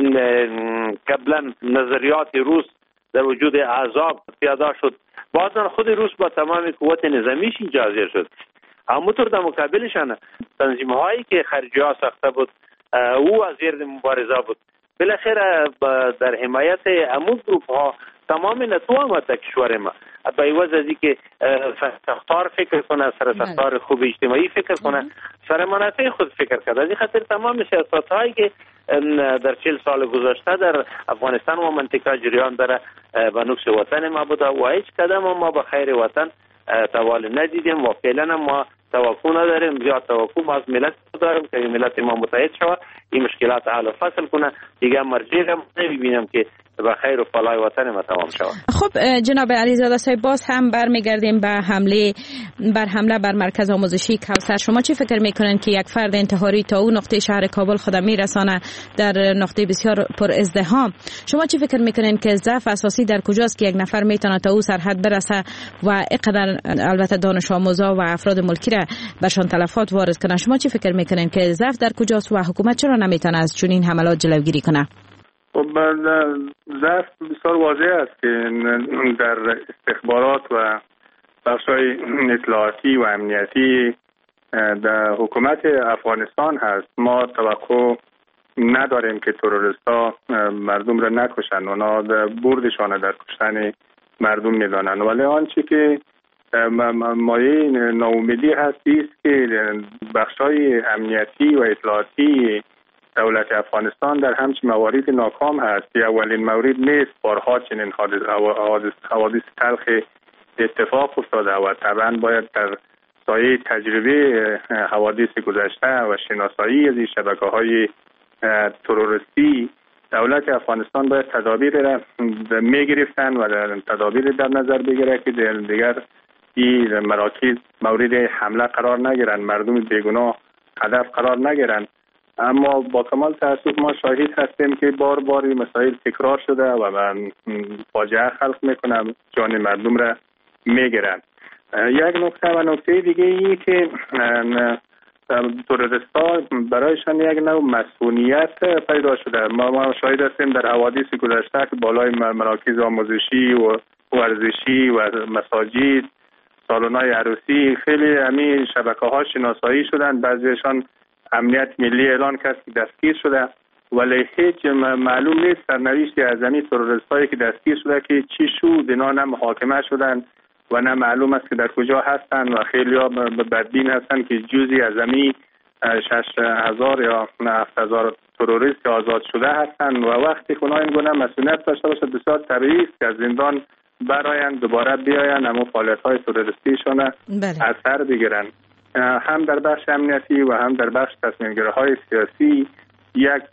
قبلا نظریات روس در وجود احزاب پیاده شد. بعدا خود روس با تمام قوت نظامیش اینجا حاضر شد. همونطور در مقابلشان تنظیم هایی که خارجی ها ساخته بود او از زیر مبارزه بود. بالاخره در حمایت امون گروپ ها تمام نتو آمد در کشور ما. به عوض از اینکه ساختار فکر کنه، سر ساختار خوب اجتماعی فکر کنه، سر منافع خود فکر کرده. از این خاطر تمام سیاست هایی که در 40 سال گذشته در افغانستان و منطقه جریان داره به نقص وطن ما بوده و هیچ قدم ما به خیر وطن توال ندیدیم و فعلا ما توقع نداریم. زیاد توقع ما از ملت داریم که ملت ما متحد شود این مشکلات حل و فصل کنه. دیگه مرجع هم نمیبینم که به خیر و فلاح وطن ما تمام شود. خب جناب علیزاده صاحب باز هم برمیگردیم به حمله بر مرکز آموزشی کوثر. شما چی فکر میکنین که یک فرد انتحاری تا اون نقطه شهر کابل خود میرسانه در نقطه بسیار پر ازدحام؟ شما چی فکر میکنین که ضعف اساسی در کجاست که یک نفر میتونه تا اون سرحد برسه و اینقدر البته دانش آموزا و افراد ملکی را برشان تلفات وارد کنه؟ شما چی فکر میکنین که ضعف در کجاست و حکومت چرا نمیتونه از چنین حملات جلوگیری کنه؟ خب ضعف بسیار واضح است که در استخبارات و بخش‌های اطلاعاتی و امنیتی در حکومت افغانستان هست. ما توقع نداریم که تروریست‌ها مردم را نکشند. اونا بردشان در کشتن مردم میدانند. ولی آنچه که مایه ناامیدی است که بخش‌های امنیتی و اطلاعاتی دولت افغانستان در همچین موارد ناکام هست. اولین مورد نیست. بارها چنین حوادث تلخ اتفاق افتاده و طبعا باید در سایه تجربه حوادث گذشته و شناسایی از این شبکه‌های تروریستی دولت افغانستان باید تدابیر را میگرفتن و تدابیر در نظر بگیره که دیگر این مراکز مورد حمله قرار نگیرن، مردم بیگناه هدف قرار نگیرن. اما با کمال تأسف ما شاهد هستیم که بار بار مسائل تکرار شده و فاجعه خلق میکنن، جان مردم را میگیرن. یک نکته دیگه این که تروریست‌ها برایشان یک نوع مسئولیت پیدا شده. ما شاهد هستیم در حوادث گذشته که بالای مراکز آموزشی و ورزشی و مساجد، سالن‌های عروسی خیلی همین شبکه‌ها شناسایی شدن. بعضیشان امنیت ملی اعلان کرد که دستگیر شده، ولی هیچ معلوم نیست سرنوشت از همین تروریستایی که دستگیر شده که چی شد. اینا نه محاکمه شدن و نه معلوم است که در کجا هستن و خیلی ها بدبین هستن که جزی از همین 6,000 یا 7,000 تروریست آزاد شده هستن و وقتی که اونا این گونه مسئولیت داشته باشد بسیار طبیعی است که از زندان برآیند دوباره بیاین اما فعالیت‌های تروریستیشون اثر بگیرن. هم در بخش امنیتی و هم در بخش تصمیم‌گیری‌های سیاسی یک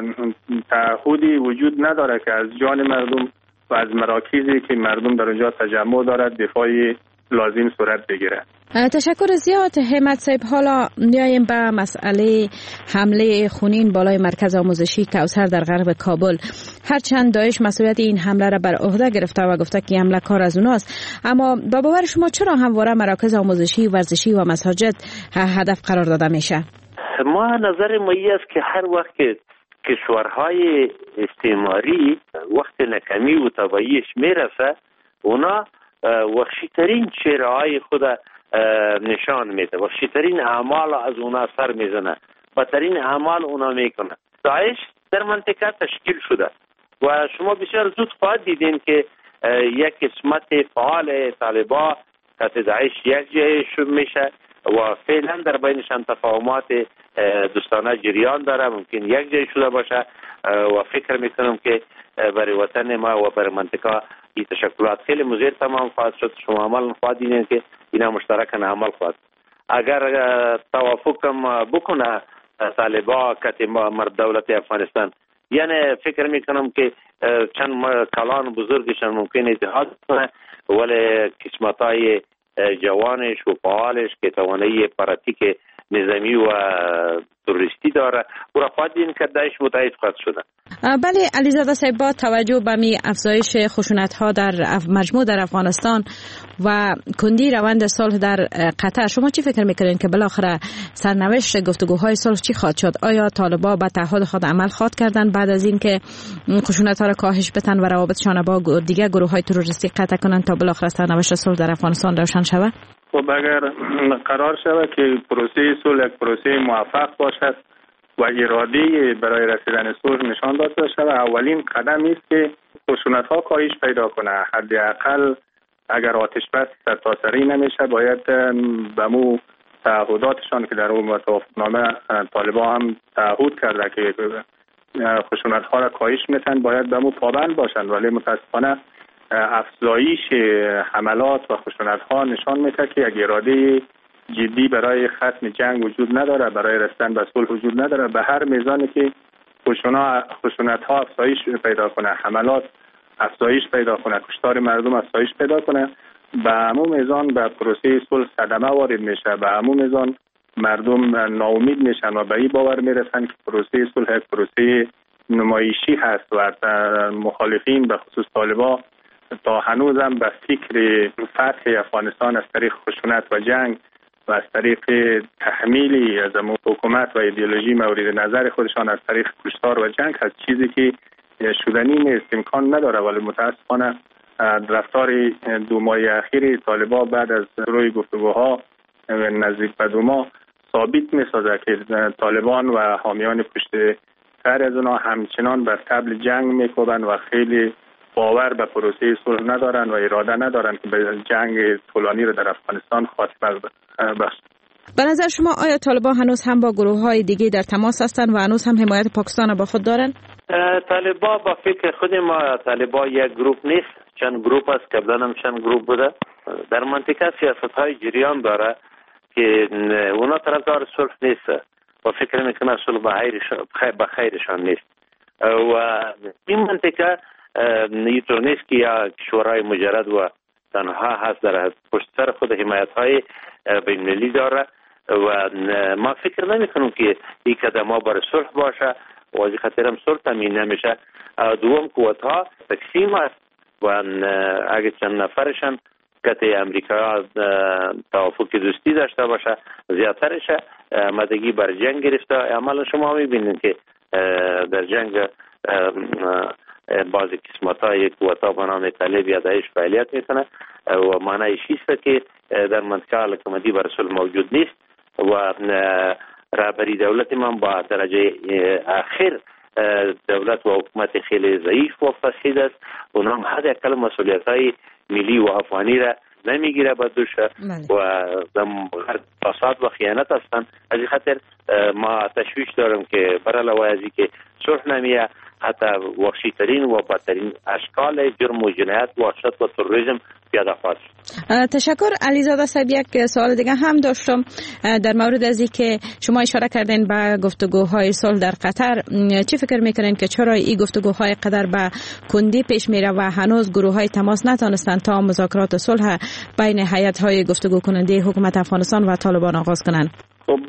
تعهدی وجود نداره که از جان مردم و از مراکزی که مردم در اونجا تجمع دارد دفاعی لازم صورت بگیره. تشکر زیاد همت صاحب. حالا میایم به مسئله حمله خونین بالای مرکز آموزشی کوثر در غرب کابل. هرچند داعش مسئولیت این حمله را بر عهده گرفته و گفته که حمله کار از اوناست، اما با باور شما چرا همواره مراکز آموزشی، ورزشی و مساجد هدف قرار داده میشه؟ ما نظر ما است که هر وقت که کشورهای استعماری وقت نکمی و تبعیش میرسه اونا وحشی‌ترین چهره‌های خود نشان میده، وحشی‌ترین اعمال از اونا سر میزنه، بدترین اعمال اونا میکنه. داعش در منطقه تشکیل شده و شما بسیار زود خواهد دیدین که یک قسمت فعال طالبان تحت داعش یک جای شروع میشه و فعلا در بینشان تفاهمات دوستانه جریان داره، ممکن یک جای شده باشه و فکر میکنم که برای وطن ما و برای منطقه این تشکلات خیلی مضر تمام خواهد شد. شما عمل خواهد دیدین که اینا مشترکاً عمل خواهد. اگر توافق بکنه طالبان که مرد دولت افغانستان، یعنی فکر میکنم که چند کلان بزرگشان ممکن اتحاد کنه، ولی قسمتای جوانش و فعالش که توانایی پراتیک نظامی و توریستی داره او را خواهد دید که داعش متحد خواهد شده. بله علیزاده صاحب، با توجه به می افزایش خشونت‌ها در مجموع در افغانستان و کندی روند صلح در قطر، شما چی فکر میکنین که بالاخره سرنوشت گفتگوهای صلح چی خواهد شد؟ آیا طالبان به تعهد خود عمل خواهد کردن بعد از اینکه خشونت‌ها را کاهش بدن و روابطشان با دیگر گروه‌های تروریستی قطع کنند تا بالاخره سرنوشت صلح در افغانستان روشن شود؟ خب اگر قرار شود که پروسه صلح یک پروسه موفق باشد و اراده برای رسیدن صلح نشان داده شود، اولین قدم است که خشونت‌ها کاهش پیدا کنه. حداقل اگر آتش بس سرتاسری نمیشه، باید به مو تعهداتشان که در اون توافقنامه طالبان هم تعهد کرده که خشونت‌ها را کاهش میتن، باید به مو پابند باشند. ولی متاسفانه افزایش حملات و خشونت‌ها نشان میده که یک اراده جدی برای ختم جنگ وجود نداره، برای رسیدن به صلح وجود نداره. به هر میزانی که خشونت‌ها افزایش پیدا کنه، حملات افزایش پیدا کنه، کشتار مردم افزایش پیدا کنه، به همون میزان به پروسه صلح صدمه وارد میشه، به همون میزان مردم ناامید میشن و به این باور میرسن که پروسه صلح یک پروسه نمایشی هست و مخالفین به خصوص طالبان تا هنوزم به فکر فتح افغانستان از طریق خشونت و جنگ و از طریق تحمیلی از حکومت و ایدئولوژی مورد نظر خودشان از طریق کشتار و جنگ هست، چیزی که شدنی نیست، امکان نداره. ولی متاسفانه رفتار 2 ماه اخیر طالبان بعد از شروع گفتگوها نزدیک به 2 ماه ثابت می‌سازد که طالبان و حامیان پشت سر از اونها همچنان بر طبل جنگ می‌کوبند و خیلی باور به پروسه صلح ندارن و اراده ندارن که به جنگ طولانی رو در افغانستان خاتمه بخشن. به نظر شما آیا طالبان هنوز هم با گروه‌های دیگه در تماس هستند و هنوز هم حمایت پاکستان با خود دارن؟ طالبان با فکر خود ما، طالبان یک گروپ نیست، چند گروپ است، قبلا هم چند گروپ بوده. در منطقه سیاست‌های جریان داره که اونا طرفدار صلح نیست و فکر میکنه صلح به خیرشان نیست و این منطقه اینطور نیست که یا شورای مجرد و تنها هست، در پشت سر خود حمایت‌های بین‌المللی داره و ما فکر نمی‌کنیم که این قدم‌ها برای صلح باشه و از خاطر هم صلح تامین نمیشه. دوم قوت‌ها تقسیم است و اگه چند نفرشان که امریکا توافق دوستی داشته باشه زیادترش آمادگی بر جنگ گرفته. عملا شما می‌بینید که در جنگ بعضی قسمت‌های قوت‌ها به نام طالب یا داعش فعالیت میکنه و معنیش است که در منطقه حکومتی بر صلح موجود نیست و رهبری دولت من با درجه اخیر دولت و حکومت خیلی ضعیف و فاسد است. اونها هم حد اقل مسئولیت‌های ملی و افغانی را نمیگیره به دوش و فساد و خیانت هستند. از این خاطر ما تشویش دارم که برای لوازی که صلح نمیه، حتی وحشی ترین و بدترین اشکال جرم و جنایت، وحشت و تروریسم پیاده خواهد شد. تشکر علیزاده صاحب. یک سوال دیگه هم داشتم در مورد از اینکه شما اشاره کردین به گفتگوهای صلح در قطر. چی فکر میکنین که چرا این گفتگوهای قطر به کندی پیش میره و هنوز گروه‌های تماس نتونستن تا مذاکرات صلح بین هیئت‌های گفتگو کننده حکومت افغانستان و طالبان آغاز کنن؟ خب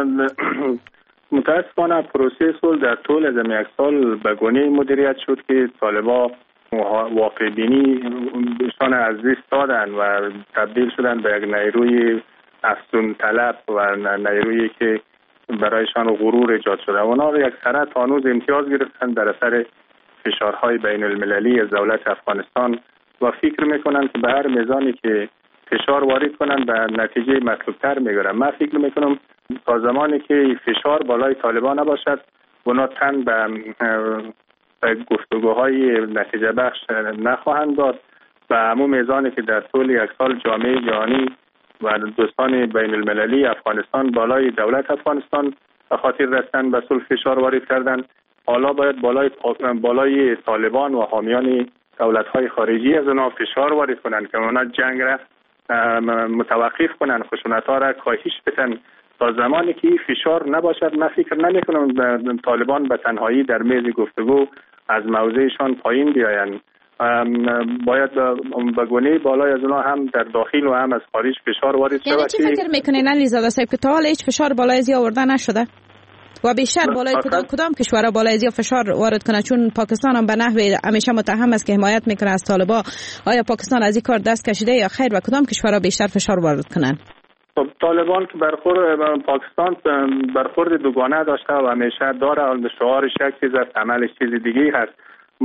متاسفانه پروسه صلح در طول از یک سال به گونه مدیریت شد که طالبان واقع بینی شان از دست دادن و تبدیل شدن به یک نیروی افزون طلب و نیرویی که برایشان غرور ایجاد شده. اونا رو یک سره تا هنوز امتیاز گرفتن در اثر فشارهای بین المللی از دولت افغانستان و فکر میکنن که به هر میزانی که فشار وارد کنن به نتیجه مطلوبتر میگیرن. من فکر میکنم تا زمانی که فشار بالای طالبان نباشد اونا تن به گفتگوهای نتیجه بخش نخواهند داد. به همون میزانی که در طول یک سال جامعه جهانی و دوستان بین المللی افغانستان بالای دولت افغانستان به خاطر رسیدن به صلح فشار وارد کردن، حالا باید بالای طالبان و حامیان دولت‌های خارجی از اونها فشار وارد کنند که اونا جنگ را متوقف کنند، خشونت‌ها را کاهش بدن. تا زمانی که فشار نباشد من فکر نمی‌کنم طالبان به تنهایی در میز گفتگو از موضعشان پایین بیایند باید به گونه بالای از اونا هم در داخل و هم از خارج فشار وارد شود. یعنی چی فکر میکنین علیزاده صاحب که تا حالا هیچ فشار بالای از آورده نشده و بیشتر بالای کدام کشورها بالای از فشار وارد کنه؟ چون پاکستان هم به نحوی همیشه متهم است که حمایت میکنه از طالبان. آیا پاکستان از این کار دست کشیده یا خیر و کدام کشورها بیشتر فشار وارد کنن؟ خب طالبان که پاکستان برخورد دوگانه داشته و همیشه داره، و شعارش یک چیز است، عملش چیز دیگه هست.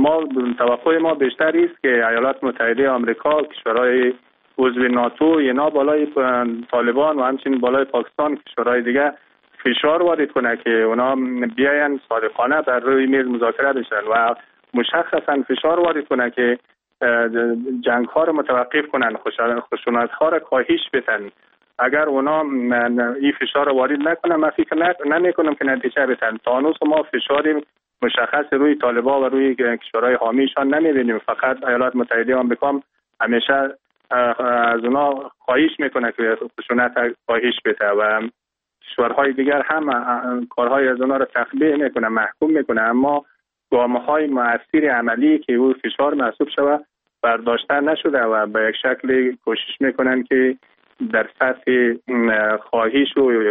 توقع ما بیشتر است که ایالات متحده آمریکا، کشورهای عضو ناتو اینا بالای طالبان و همچنین بالای پاکستان کشورهای دیگه فشار وارد کنه که اونا بیاین صادقانه بر روی میز مذاکره بشن و مشخصا فشار وارد کنه که جنگ ها رو متوقف کنن، خشونت ها رو کاهش بدن. اگر اونا این فشار رو وارد نکنن، من فکر نمیکنم که نتیجه بدن. تا هنوز ما فشار مشخص روی طالبان و روی کشورهای حامیشان نمیبینیم. فقط ایالات متحده آمریکا همیشه از اونا خواهش میکنه که خشونت کاهش بده و کشورهای دیگر هم کارهای از اونا رو تخبیه میکنه، محکوم میکنه، اما گامه‌های مؤثر عملی که او فشار محسوب شود برداشته نشده و به یک شکل کوشش میکنن که در سطح خواهش و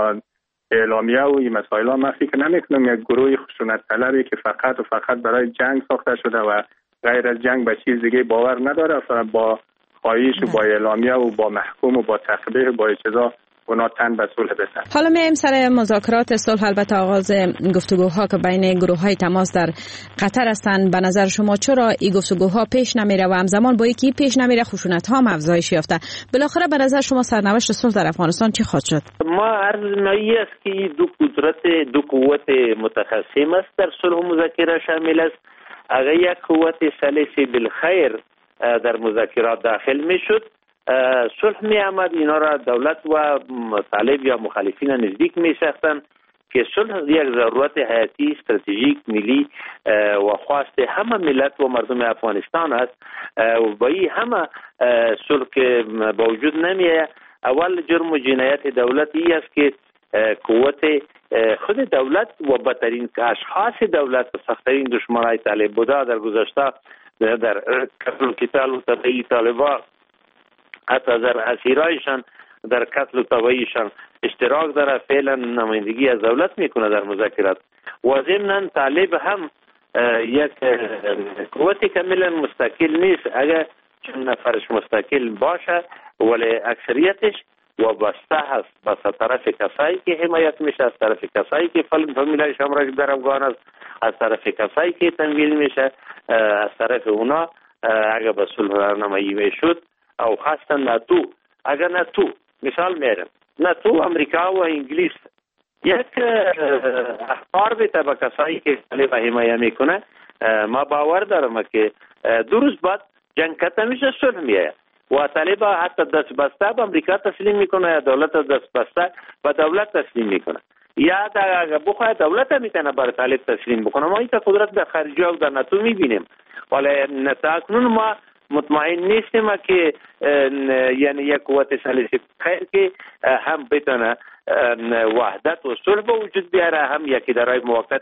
اعلامیه و این مسائل ها من فکر نمیکنم یک گروه خشونت طلبی که فقط و فقط برای جنگ ساخته شده و غیر از جنگ به چیز دیگه باور نداره، با خواهش و با اعلامیه و با محکوم و با تخبیه با چیزا اونا تن به صلح بسن. حالا میایم سر مذاکرات صلح. البته آغاز گفتگوها که بین گروه‌های تماس در قطر هستند، به نظر شما چرا این گفتگوها پیش نمیره و همزمان با اینکه پیش نمیره خشونت‌ها هم افزایش یافته؟ بالاخره به نظر شما سرنوشت صلح در افغانستان چی خواهد شد؟ ما عرض نایی است که دو قوت متخصم است در صلح و مذاکره شامل است. اگر یک قوت ثالث بالخیر در مذاکرات داخل میشد، صلح می آمد، اینا را دولت و طالب یا مخالفین نزدیک می ساختند که صلح یک ضرورت حیاتی استراتژیک ملی و خواست همه ملت و مردم افغانستان است و با این همه صلح که با وجود نمیآید. اول جرم و جنایت دولت ای است که قوت خود دولت و بدترین اشخاص دولت و سخت‌ترین دشمنای طالب بوده در گذشته در قتل و قتال و تبعیض طالبان، حتی در اسیرایشان در قتل و تبعیضشان اشتراک داره، فعلا نمایندگی از دولت میکنه در مذاکرات و ضمناً طالب هم یک قوت کاملا مستقل نیست. اگر چند نفرش مستقل باشه ولی اکثریتش وابسته هست بس طرف کسایی که حمایت میشه، از طرف کسایی که فامیلای شمرک در افغان است، از طرف کسایی که تمویل میشه، از طرف اونا اگر به صلح راهنمایی میشد او خاصتا ناتو. اگر ناتو مثال میارم، ناتو امریکا و انگلیس یک اخبار به با کسایی که طالب حمایت میکنه، ما باور دارم که دو روز بعد جنگ ختم میشه، صلح میاد و طالب حتی دست بسته به امریکا تسلیم میکنه یا دولت دست بسته به دولت تسلیم میکنه یا در بخواه دولت میتونه برای طالب تسلیم بکنه. ما این قدرت در خارجی و در ناتو میبینیم ولی نتاکنون ما مطمئن نیستیم که یعنی یک قوت ثالث خیر که هم بتونه وحدت و صلح به وجود بیاره، هم یک اداره موقت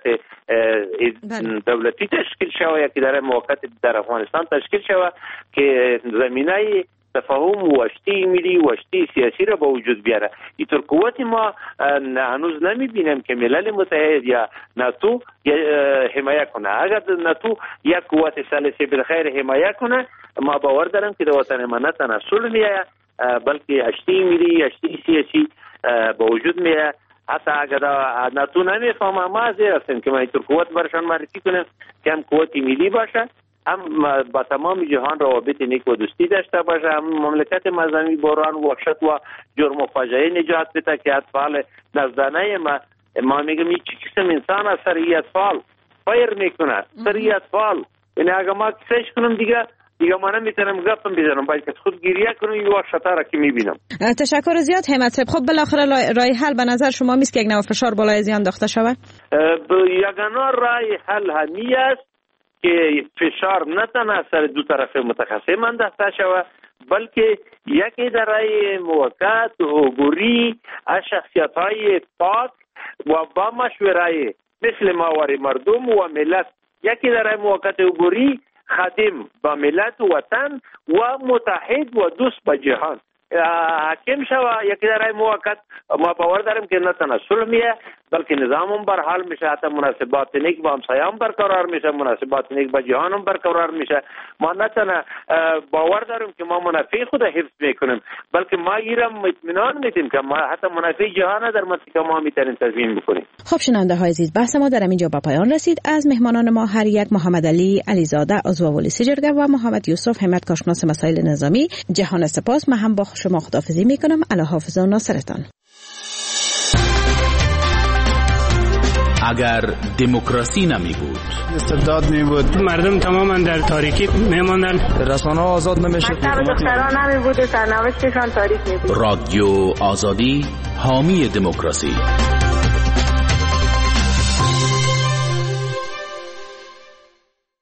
دولتی تشکیل شوه، یک اداره موقت در افغانستان تشکیل شوه که زمینه تفاهم و اشتی ملی و اشتی سیاسی را به وجود بیاره. اینطور قوت ما هنوز نمیبینیم که ملل متحد یا ناتو حمایت کنه. اگر ناتو یک قوت ثالث بالخیر حمایت کنه، ما باور دارم که در وطن ما نه تنها صلح میآید بلکه اشتی ملی اشتی سیاسی به وجود میآید. حتی اگر ناتو نمیفهمه، ما زیر هستیم که ما اینطور قوت برشان معرفی کنیم که هم قوت ملی باشه، هم با تمام جهان روابط نیک و دوستی داشته باشه، هم مملکت مظلومی بحران و وحشت و جرم و فاجعه نجات بده که اطفال نزدانه ما میگم این چی قسم انسان است سر این اطفال فایر میکنه، سر این اطفال. یعنی اگر ما کسش کنم دیگه ما نمیتونم گفتم بزنم، باید که خود گریه کنم این وحشت را که میبینم. تشکر زیاد همت صاحب. خب بالاخره رای حل به نظر شما میست که یک نوع فشار بالای زیان انداخته شود؟ یگانه رای حل همی است که فشار نه تنها سر دو طرف متخاصم انداخته شود بلکه یک اداره موقت عبوری از شخصیت‌های پاک و با مشورای مثل ماوری مردم و ملت، یک اداره موقت عبوری خادم با ملت و وطن و متحد و دوست با جهان حاکم شوه. یکی در این موقت ما باور داریم که نه تنها صلح میه بلکه نظام هم برحال میشه، حتی مناسبات نیک با همسایه‌ام برقرار میشه، مناسبات نیک با جهان هم برقرار میشه. ما نه تنها باور داریم که ما منافع خود حفظ میکنیم بلکه ما ایرم اطمینان میدیم که ما حتی منافع جهان در منطقه ما میتونیم تضمین بکنیم. خب شنونده های عزیز، بحث ما در اینجا به پایان رسید. از مهمانان ما هر یک محمد علی علیزاده عضو پلیس جرگه و محمد یوسف همت کارشناس مسائل نظامی جهان سپاس. من هم با شما خداحافظی میکنم. الله حافظ و ناصرتان. اگر دموکراسی نمی بود، استبداد می بود، مردم تماما در تاریکی می ماندن، رسانه ها آزاد نمی شد، دختران نمی بود، سرنوشتشان تاریک می بود. رادیو آزادی حامی دموکراسی.